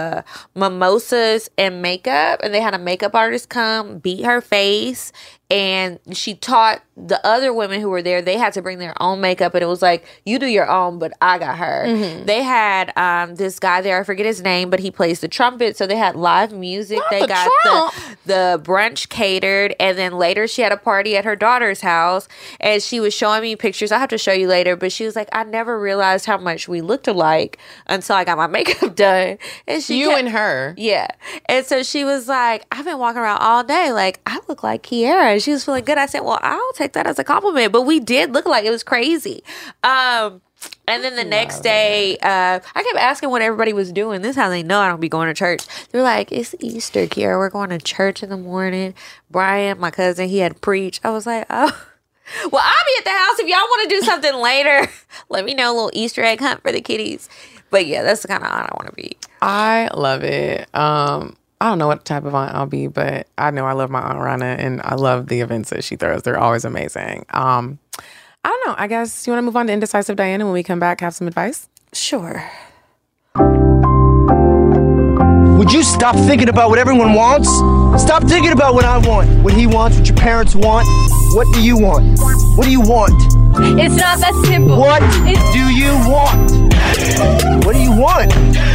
mimosas and makeup, and they had a makeup artist come beat her face. And she taught the other women who were there, they had to bring their own makeup. And it was like, you do your own, but I got her. They had this guy there, I forget his name, but he plays the trumpet. So they had live music. They got the brunch catered. And then later she had a party at her daughter's house. And she was showing me pictures. I'll have to show you later. But she was like, I never realized how much we looked alike until I got my makeup done. And and her. Yeah. And so she was like, I've been walking around all day. Like, I look like Kiara. She was feeling good. I said, well, I'll take that as a compliment. But we did look like it was crazy. And then the next day, I kept asking what everybody was doing. This is how they know I don't be going to church. They're like, it's Easter, Kiara. We're going to church in the morning. Brian, my cousin, he had preached. I was like, oh. Well, I'll be at the house. If y'all want to do something later, let me know. A little Easter egg hunt for the kiddies. But yeah, that's the kind of aunt I want to be. I love it. I don't know what type of aunt I'll be, but I know I love my Aunt Rana, and I love the events that she throws. They're always amazing. I don't know. I guess you want to move on to Indecisive Diana, and when we come back, have some advice? Sure. Would you stop thinking about what everyone wants? Stop thinking about what I want, what he wants, what your parents want. What do you want? What do you want? It's not that simple. What do you want? What do you want?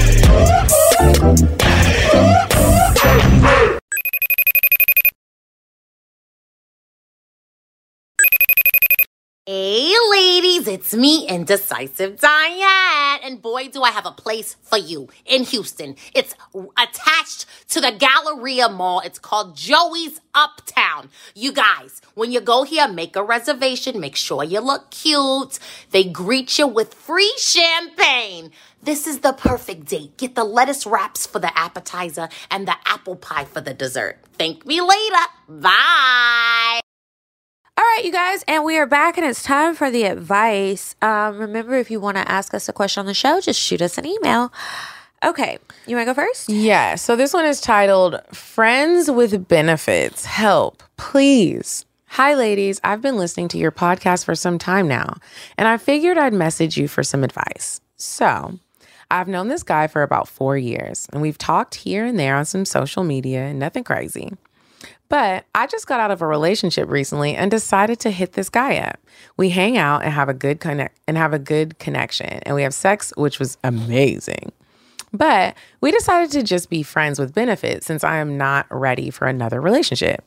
Hey ladies, it's me, Indecisive Diane, and boy do I have a place for you in Houston. It's attached to the Galleria Mall. It's called Joey's Uptown. You guys, when you go here, make a reservation, make sure you look cute. They greet you with free champagne. This is the perfect date. Get the lettuce wraps for the appetizer and the apple pie for the dessert. Thank me later. Bye. All right, you guys, and we are back, and it's time for the advice. Remember, if you want to ask us a question on the show, just shoot us an email. Okay, you want to go first? Yeah, so this one is titled, Friends with Benefits. Help, please. Hi, ladies. I've been listening to your podcast for some time now, and I figured I'd message you for some advice. So, I've known this guy for about 4 years, and we've talked here and there on some social media, nothing crazy. But I just got out of a relationship recently and decided to hit this guy up. We hang out and have a good connection, and we have sex, which was amazing. But we decided to just be friends with benefits since I am not ready for another relationship.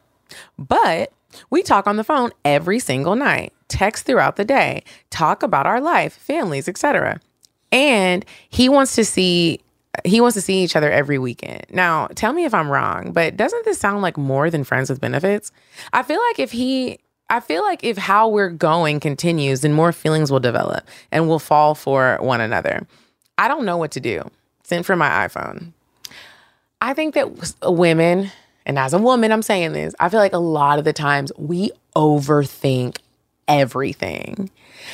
But we talk on the phone every single night, text throughout the day, talk about our life, families, etc. And he wants to see each other every weekend. Now, tell me if I'm wrong, but doesn't this sound like more than friends with benefits? I feel like if how we're going continues, then more feelings will develop and we'll fall for one another. I don't know what to do. Send for my iPhone. I think that women, and as a woman, I'm saying this, I feel like a lot of the times we overthink everything.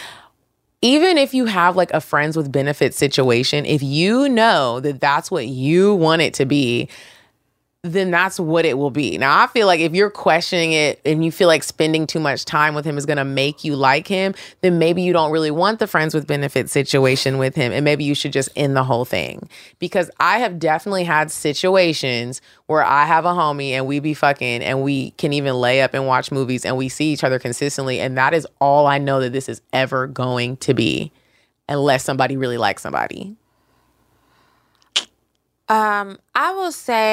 Even if you have like a friends with benefits situation, if you know that that's what you want it to be, then that's what it will be. Now, I feel like if you're questioning it and you feel like spending too much time with him is going to make you like him, then maybe you don't really want the friends with benefits situation with him. And maybe you should just end the whole thing. Because I have definitely had situations where I have a homie and we be fucking and we can even lay up and watch movies and we see each other consistently. And that is all I know that this is ever going to be, unless somebody really likes somebody. I will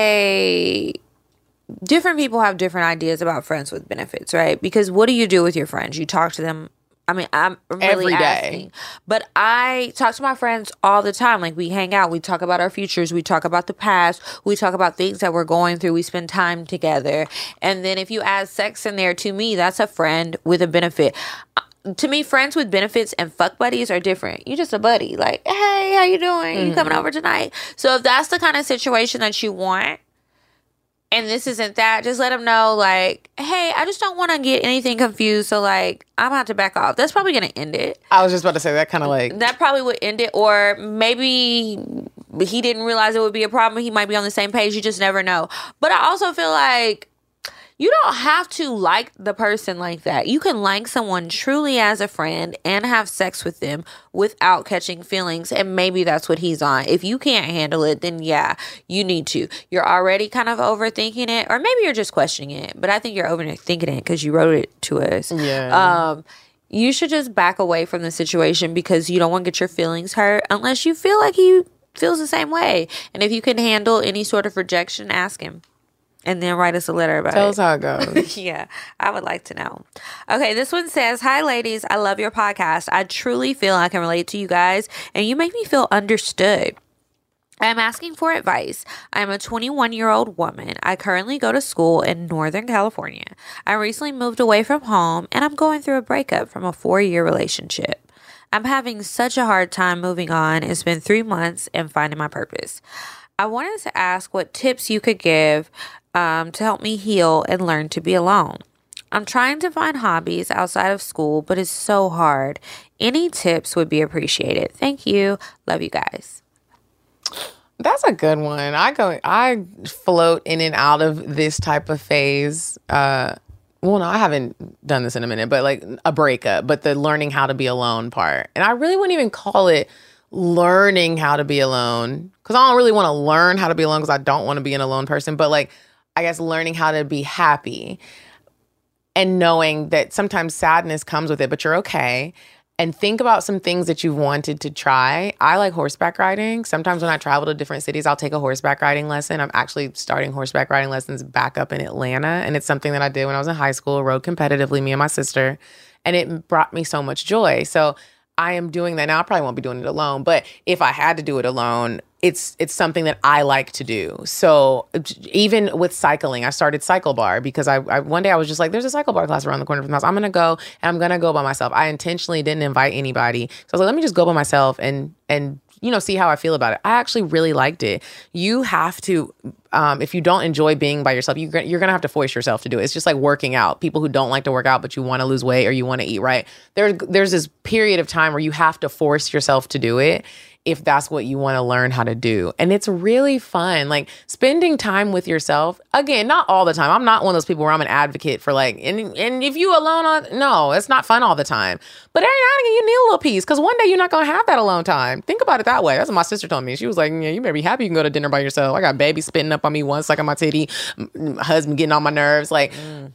say different people have different ideas about friends with benefits, right? Because what do you do with your friends? You talk to them. I mean, I'm really every day. asking. But I talk to my friends all the time. Like, we hang out. We talk about our futures. We talk about the past. We talk about things that we're going through. We spend time together. And then if you add sex in there, to me, that's a friend with a benefit. To me, friends with benefits and fuck buddies are different. You just a buddy. Like, hey, how you doing? You coming over tonight? So if that's the kind of situation that you want, and this isn't that, just let them know, like, hey, I just don't want to get anything confused. So, like, I'm about to back off. That's probably going to end it. I was just about to say that kind of like. That probably would end it. Or maybe he didn't realize it would be a problem. He might be on the same page. You just never know. But I also feel like you don't have to like the person like that. You can like someone truly as a friend and have sex with them without catching feelings. And maybe that's what he's on. If you can't handle it, then yeah, you need to. You're already kind of overthinking it. Or maybe you're just questioning it. But I think you're overthinking it because you wrote it to us. Yeah. You should just back away from the situation because you don't want to get your feelings hurt unless you feel like he feels the same way. And if you can handle any sort of rejection, ask him. And then write us a letter about it. Tell us how it goes. Yeah, I would like to know. Okay, this one says, hi, ladies. I love your podcast. I truly feel I can relate to you guys, and you make me feel understood. I am asking for advice. I am a 21-year-old woman. I currently go to school in Northern California. I recently moved away from home, and I'm going through a breakup from a 4-year relationship. I'm having such a hard time moving on. It's been 3 months and finding my purpose. I wanted to ask what tips you could give to help me heal and learn to be alone. I'm trying to find hobbies outside of school, but it's so hard. Any tips would be appreciated. Thank you. Love you guys. That's a good one. I float in and out of this type of phase. Well, no, I haven't done this in a minute, but like a breakup, but the learning how to be alone part. And I really wouldn't even call it learning how to be alone because I don't really want to learn how to be alone because I don't want to be an alone person. But like, I guess learning how to be happy. and knowing that sometimes sadness comes with it, but you're okay. And think about some things that you've wanted to try. I like horseback riding. Sometimes when I travel to different cities, I'll take a horseback riding lesson. I'm actually starting horseback riding lessons back up in Atlanta. And it's something that I did when I was in high school, rode competitively, me and my sister. And it brought me so much joy. So I am doing that now. I probably won't be doing it alone. But if I had to do it alone, it's something that I like to do. So even with cycling, I started Cycle Bar because I one day I was just like, there's a Cycle Bar class around the corner from the house. I'm going to go, and I'm going to go by myself. I intentionally didn't invite anybody. So I was like, let me just go by myself and see how I feel about it. I actually really liked it. You have to, if you don't enjoy being by yourself, you're going to have to force yourself to do it. It's just like working out. People who don't like to work out, but you want to lose weight or you want to eat right. There's this period of time where you have to force yourself to do it if that's what you want to learn how to do. And it's really fun. Like spending time with yourself, again, not all the time. I'm not one of those people where I'm an advocate for like, and if you alone, no, it's not fun all the time. But every now and again, you need a little peace because one day you're not going to have that alone time. Think about it that way. That's what my sister told me. She was like, yeah, you better be happy you can go to dinner by yourself. I got baby spitting up on me one sucking my titty, husband getting on my nerves. Like,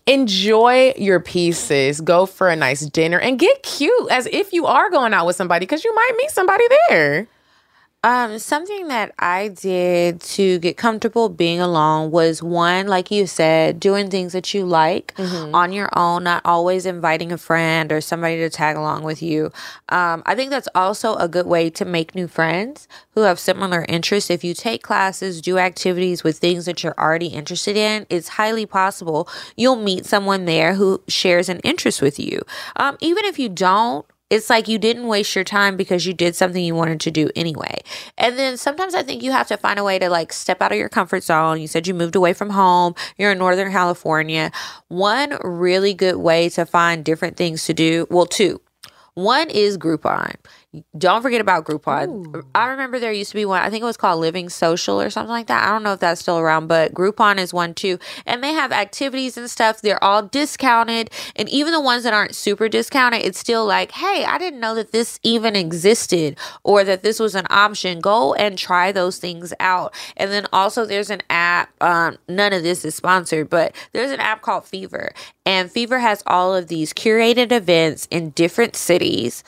enjoy your pieces. Go for a nice dinner and get cute as if you are going out with somebody because you might meet somebody there. Something that I did to get comfortable being alone was one, like you said, doing things that you like on your own, not always inviting a friend or somebody to tag along with you. I think that's also a good way to make new friends who have similar interests. If you take classes, do activities with things that you're already interested in, it's highly possible you'll meet someone there who shares an interest with you. Even if you don't, it's like you didn't waste your time because you did something you wanted to do anyway. And then sometimes I think you have to find a way to like step out of your comfort zone. You said you moved away from home. You're in Northern California. One really good way to find different things to do, well, two. One is Groupon. Don't forget about Groupon. Ooh. I remember there used to be one, I think it was called Living Social or something like that. I don't know if that's still around, but Groupon is one too. And they have activities and stuff. They're all discounted. And even the ones that aren't super discounted, it's still like, hey, I didn't know that this even existed or that this was an option. Go and try those things out. And then also there's an app. None of this is sponsored, but there's an app called Fever. And Fever has all of these curated events in different cities.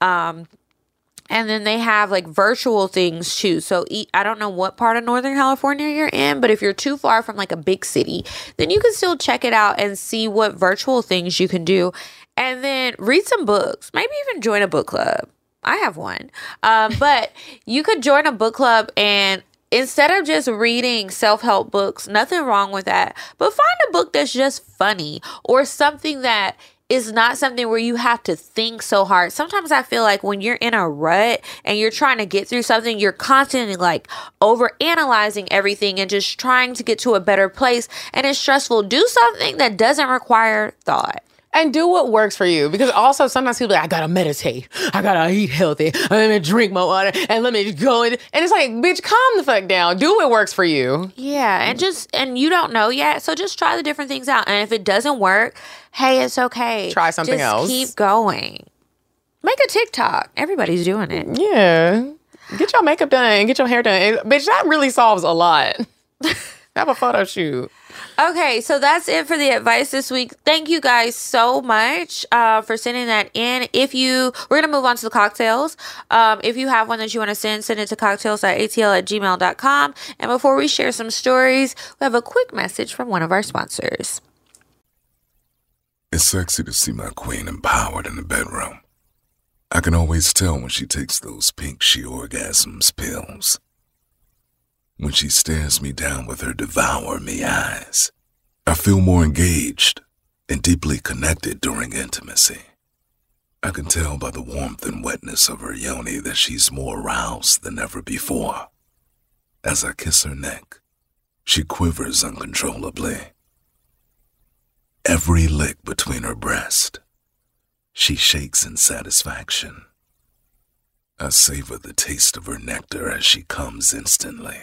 And then they have like virtual things too. So I don't know what part of Northern California you're in, but if you're too far from like a big city, then you can still check it out and see what virtual things you can do. And then read some books, maybe even join a book club. I have one. But you could join a book club and instead of just reading self-help books, nothing wrong with that, but find a book that's just funny or something that is not something where you have to think so hard. Sometimes I feel like when you're in a rut and you're trying to get through something, you're constantly like overanalyzing everything and just trying to get to a better place. And it's stressful. Do something that doesn't require thought. And do what works for you. Because also sometimes people are like, I gotta meditate. I gotta eat healthy. Let me drink my water. And let me go. And it's like, bitch, calm the fuck down. Do what works for you. Yeah. And you don't know yet. So just try the different things out. And if it doesn't work, hey, it's okay. Try something else. Keep going. Make a TikTok. Everybody's doing it. Yeah. Get your makeup done. Get your hair done. Bitch, that really solves a lot. Have a photo shoot. Okay, so that's it for the advice this week. Thank you guys so much for sending that in. We're going to move on to the cocktails. If you have one that you want to send it to cocktails@atl@gmail.com. And before we share some stories, we have a quick message from one of our sponsors. It's sexy to see my queen empowered in the bedroom. I can always tell when she takes those pink She Orgasms pills. When she stares me down with her devour me eyes, I feel more engaged and deeply connected during intimacy. I can tell by the warmth and wetness of her yoni that she's more aroused than ever before. As I kiss her neck, she quivers uncontrollably. Every lick between her breasts, she shakes in satisfaction. I savor the taste of her nectar as she comes instantly.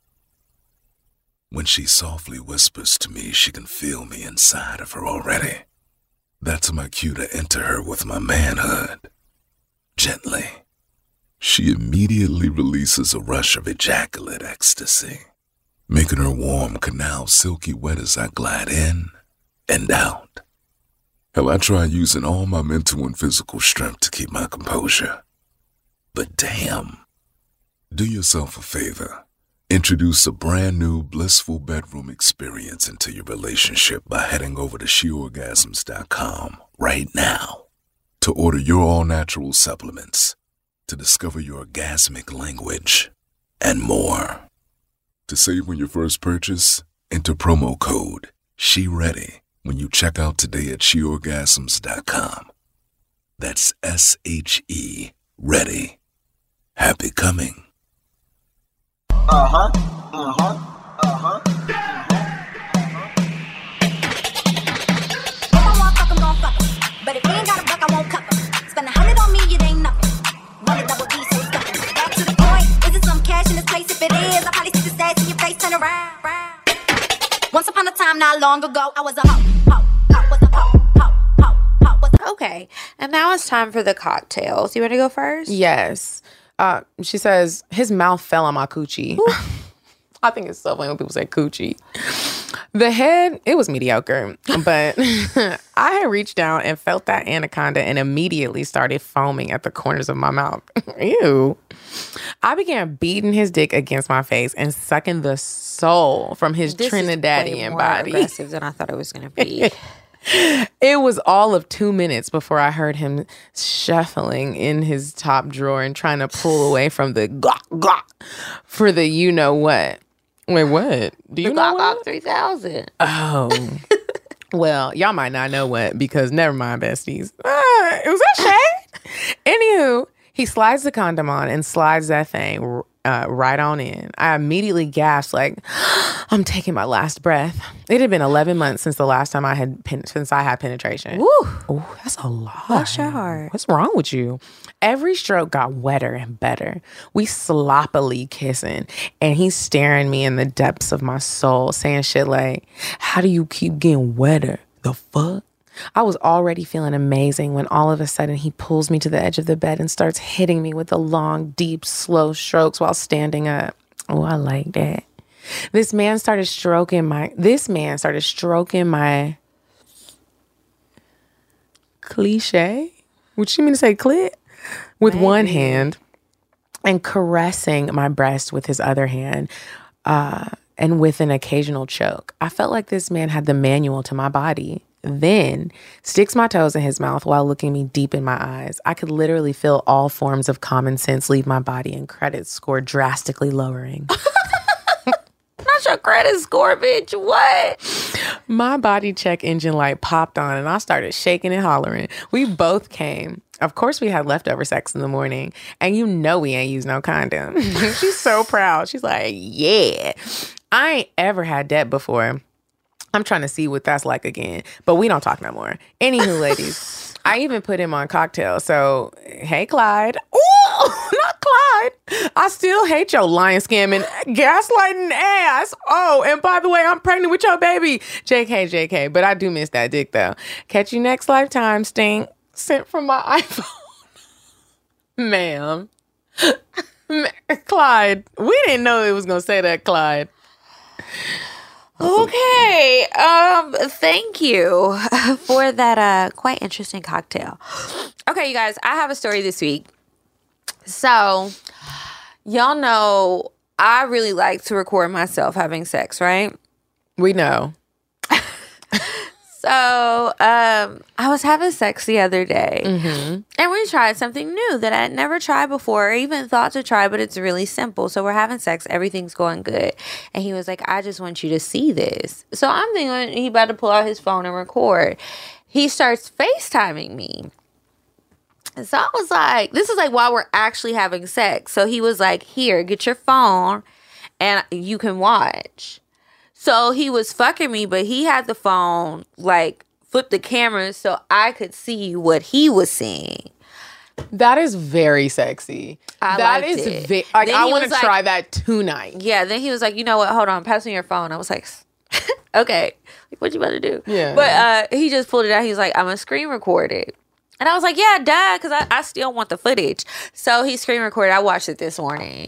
When she softly whispers to me, she can feel me inside of her already. That's my cue to enter her with my manhood. Gently, she immediately releases a rush of ejaculate ecstasy, making her warm canal silky wet as I glide in and out. Hell, I tried using all my mental and physical strength to keep my composure. But damn. Do yourself a favor. Introduce a brand new blissful bedroom experience into your relationship by heading over to SheOrgasms.com right now to order your all-natural supplements, to discover your orgasmic language, and more. To save on your first purchase, enter promo code SheReady when you check out today at SheOrgasms.com. That's SHE Ready. Happy coming. Uh-huh. If I want fuck, I'm gon' fuck 'em. But if you ain't got a buck, I won't cuff 'em. Spend 100 on me, it ain't nothing. Run a double D, so stuffin'. Back to the point, is it some cash in this place? If it is, I'll probably stick the stash in your face, turn around. Once upon a time, not long ago, I was a Okay, and now it's time for the cocktails. You want to go first? Yes. She says, his mouth fell on my coochie. I think it's so funny when people say coochie. The head, it was mediocre, but I had reached down and felt that anaconda and immediately started foaming at the corners of my mouth. Ew. I began beating his dick against my face and sucking the soul from his Trinidadian body. More aggressive than I thought it was going to be. It was all of 2 minutes before I heard him shuffling in his top drawer and trying to pull away from the glok glok for the you know what. Wait, what? Do you know what? Glock 3000. Oh. Well, y'all might not know what because never mind, besties. It was that shade. Anywho, he slides the condom on and slides that thing right on in. I immediately gasped like, I'm taking my last breath. It had been 11 months since the last time I had penetration. Woo. Ooh, that's a lot. Bless your heart. What's wrong with you? Every stroke got wetter and better. We sloppily kissing, and he's staring me in the depths of my soul, saying shit like, how do you keep getting wetter? The fuck? I was already feeling amazing when all of a sudden he pulls me to the edge of the bed and starts hitting me with the long, deep, slow strokes while standing up. Oh, I like that. This man started stroking my cliche? Would you mean to say clit? With one hand and caressing my breast with his other hand. And with an occasional choke. I felt like this man had the manual to my body. Then sticks my toes in his mouth while looking me deep in my eyes. I could literally feel all forms of common sense leave my body and credit score drastically lowering. Not your credit score, bitch. What? My body check engine light popped on and I started shaking and hollering. We both came. Of course, we had leftover sex in the morning. And you know we ain't used no condom. She's so proud. She's like, yeah. I ain't ever had that before. I'm trying to see what that's like again. But we don't talk no more. Anywho, ladies, I even put him on cocktail. So, hey, Clyde. Oh, not Clyde. I still hate your lion scamming, gaslighting ass. Oh, and by the way, I'm pregnant with your baby. JK. But I do miss that dick, though. Catch you next lifetime, Stink. Sent from my iPhone. Ma'am. Clyde. We didn't know it was going to say that, Clyde. Okay. Thank you for that quite interesting cocktail. Okay, you guys, I have a story this week. So, y'all know I really like to record myself having sex, right? We know. So, I was having sex the other day, and we tried something new that I had never tried before or even thought to try, but it's really simple. So we're having sex, everything's going good. And he was like, I just want you to see this. So I'm thinking he about to pull out his phone and record. He starts FaceTiming me. And so I was like, this is like while we're actually having sex. So he was like, here, get your phone and you can watch. So he was fucking me, but he had the phone, like, flip the camera so I could see what he was seeing. That is very sexy. I want to try that tonight. Yeah, then he was like, you know what? Hold on, pass me your phone. I was like, okay, like, what you about to do? Yeah. But he just pulled it out. He was like, I'm going to screen record it. And I was like, yeah, duh, because I still want the footage. So he screen recorded. I watched it this morning.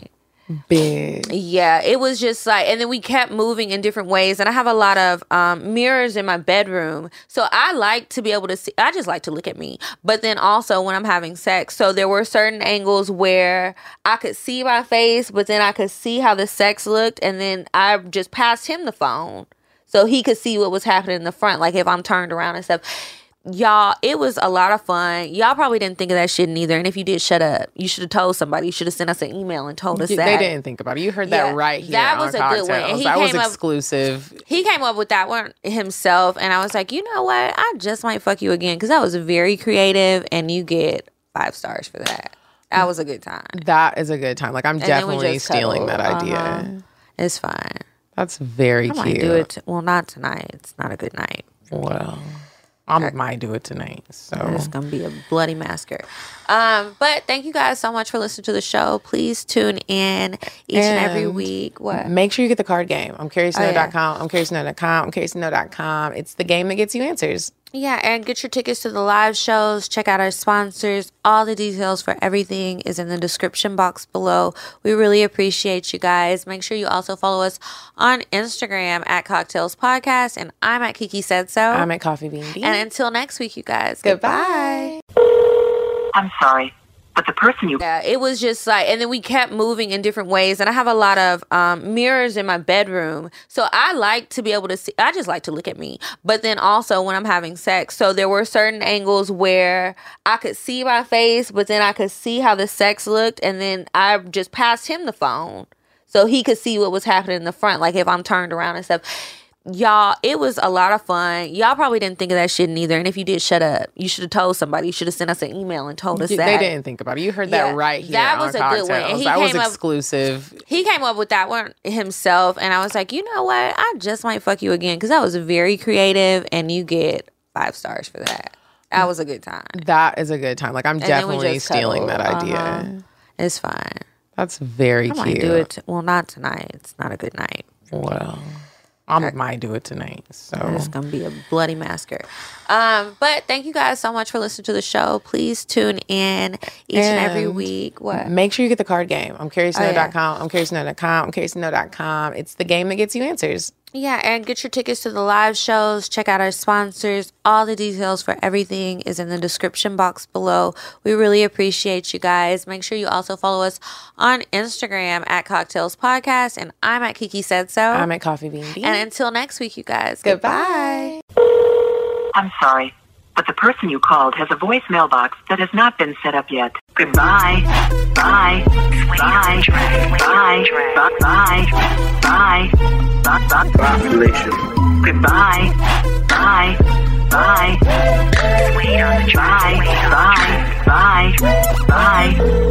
Big. Yeah, it was just like, and then we kept moving in different ways. And I have a lot of mirrors in my bedroom. So I like to be able to see, I just like to look at me. But then also when I'm having sex, so there were certain angles where I could see my face, but then I could see how the sex looked. And then I just passed him the phone so he could see what was happening in the front, like if I'm turned around and stuff. Y'all, it was a lot of fun. Y'all probably didn't think of that shit neither. And if you did, shut up. You should have told somebody. You should have sent us an email and told us that. They didn't think about it. You heard that right here. That was on a good one. And that was exclusive. He came up with that one himself. And I was like, you know what? I just might fuck you again. Because that was very creative. And you get 5 stars for that. That was a good time. That is a good time. Like, I'm definitely stealing that idea. Uh-huh. It's fine. That's very cute. I might do it. Well, not tonight. It's not a good night. Well, I might do it tonight. So it's going to be a bloody massacre. But thank you guys so much for listening to the show. Please tune in each and every week. What? Make sure you get the card game. I'm CuriousKnow.com. I'm CuriousKnow.com. I'm CuriousKnow.com. It's the game that gets you answers. Yeah, and get your tickets to the live shows. Check out our sponsors. All the details for everything is in the description box below. We really appreciate you guys. Make sure you also follow us on Instagram at Cocktails Podcast. And I'm at Kiki Said So. I'm at Coffee Bean D. And until next week, you guys. Goodbye. I'm sorry, but the person you... Yeah, it was just like, and then we kept moving in different ways. And I have a lot of mirrors in my bedroom. So I like to be able to see, I just like to look at me. But then also when I'm having sex, so there were certain angles where I could see my face, but then I could see how the sex looked. And then I just passed him the phone so he could see what was happening in the front, like if I'm turned around and stuff. Y'all, it was a lot of fun. Y'all probably didn't think of that shit neither. And if you did, shut up. You should have told somebody. You should have sent us an email and told us that. They didn't think about it. You heard that right here. That was on a good one. And that was exclusive. He came up with that one himself. And I was like, you know what? I just might fuck you again. Because that was very creative. And you get 5 stars for that. That was a good time. That is a good time. Like, I'm definitely stealing that idea. Uh-huh. It's fine. That's very cute. I might do it. Well, not tonight. It's not a good night. Well, I might do it tonight. So it's going to be a bloody massacre. But thank you guys so much for listening to the show. Please tune in each and every week. What? Make sure you get the card game. I'm CuriousKnow.com. I'm CuriousKnow.com. I'm CuriousKnow.com. It's the game that gets you answers. Yeah, and get your tickets to the live shows. Check out our sponsors. All the details for everything is in the description box below. We really appreciate you guys. Make sure you also follow us on Instagram at Cocktails Podcast. And I'm at Kiki Said So. I'm at Coffee Bean D. And until next week, you guys. Goodbye. I'm sorry, but the person you called has a voicemail box that has not been set up yet. Goodbye. Bye. Bye. Bye. Bye. Bye. Population. Goodbye. Bye. Bye. Bye. Bye. Bye. Bye.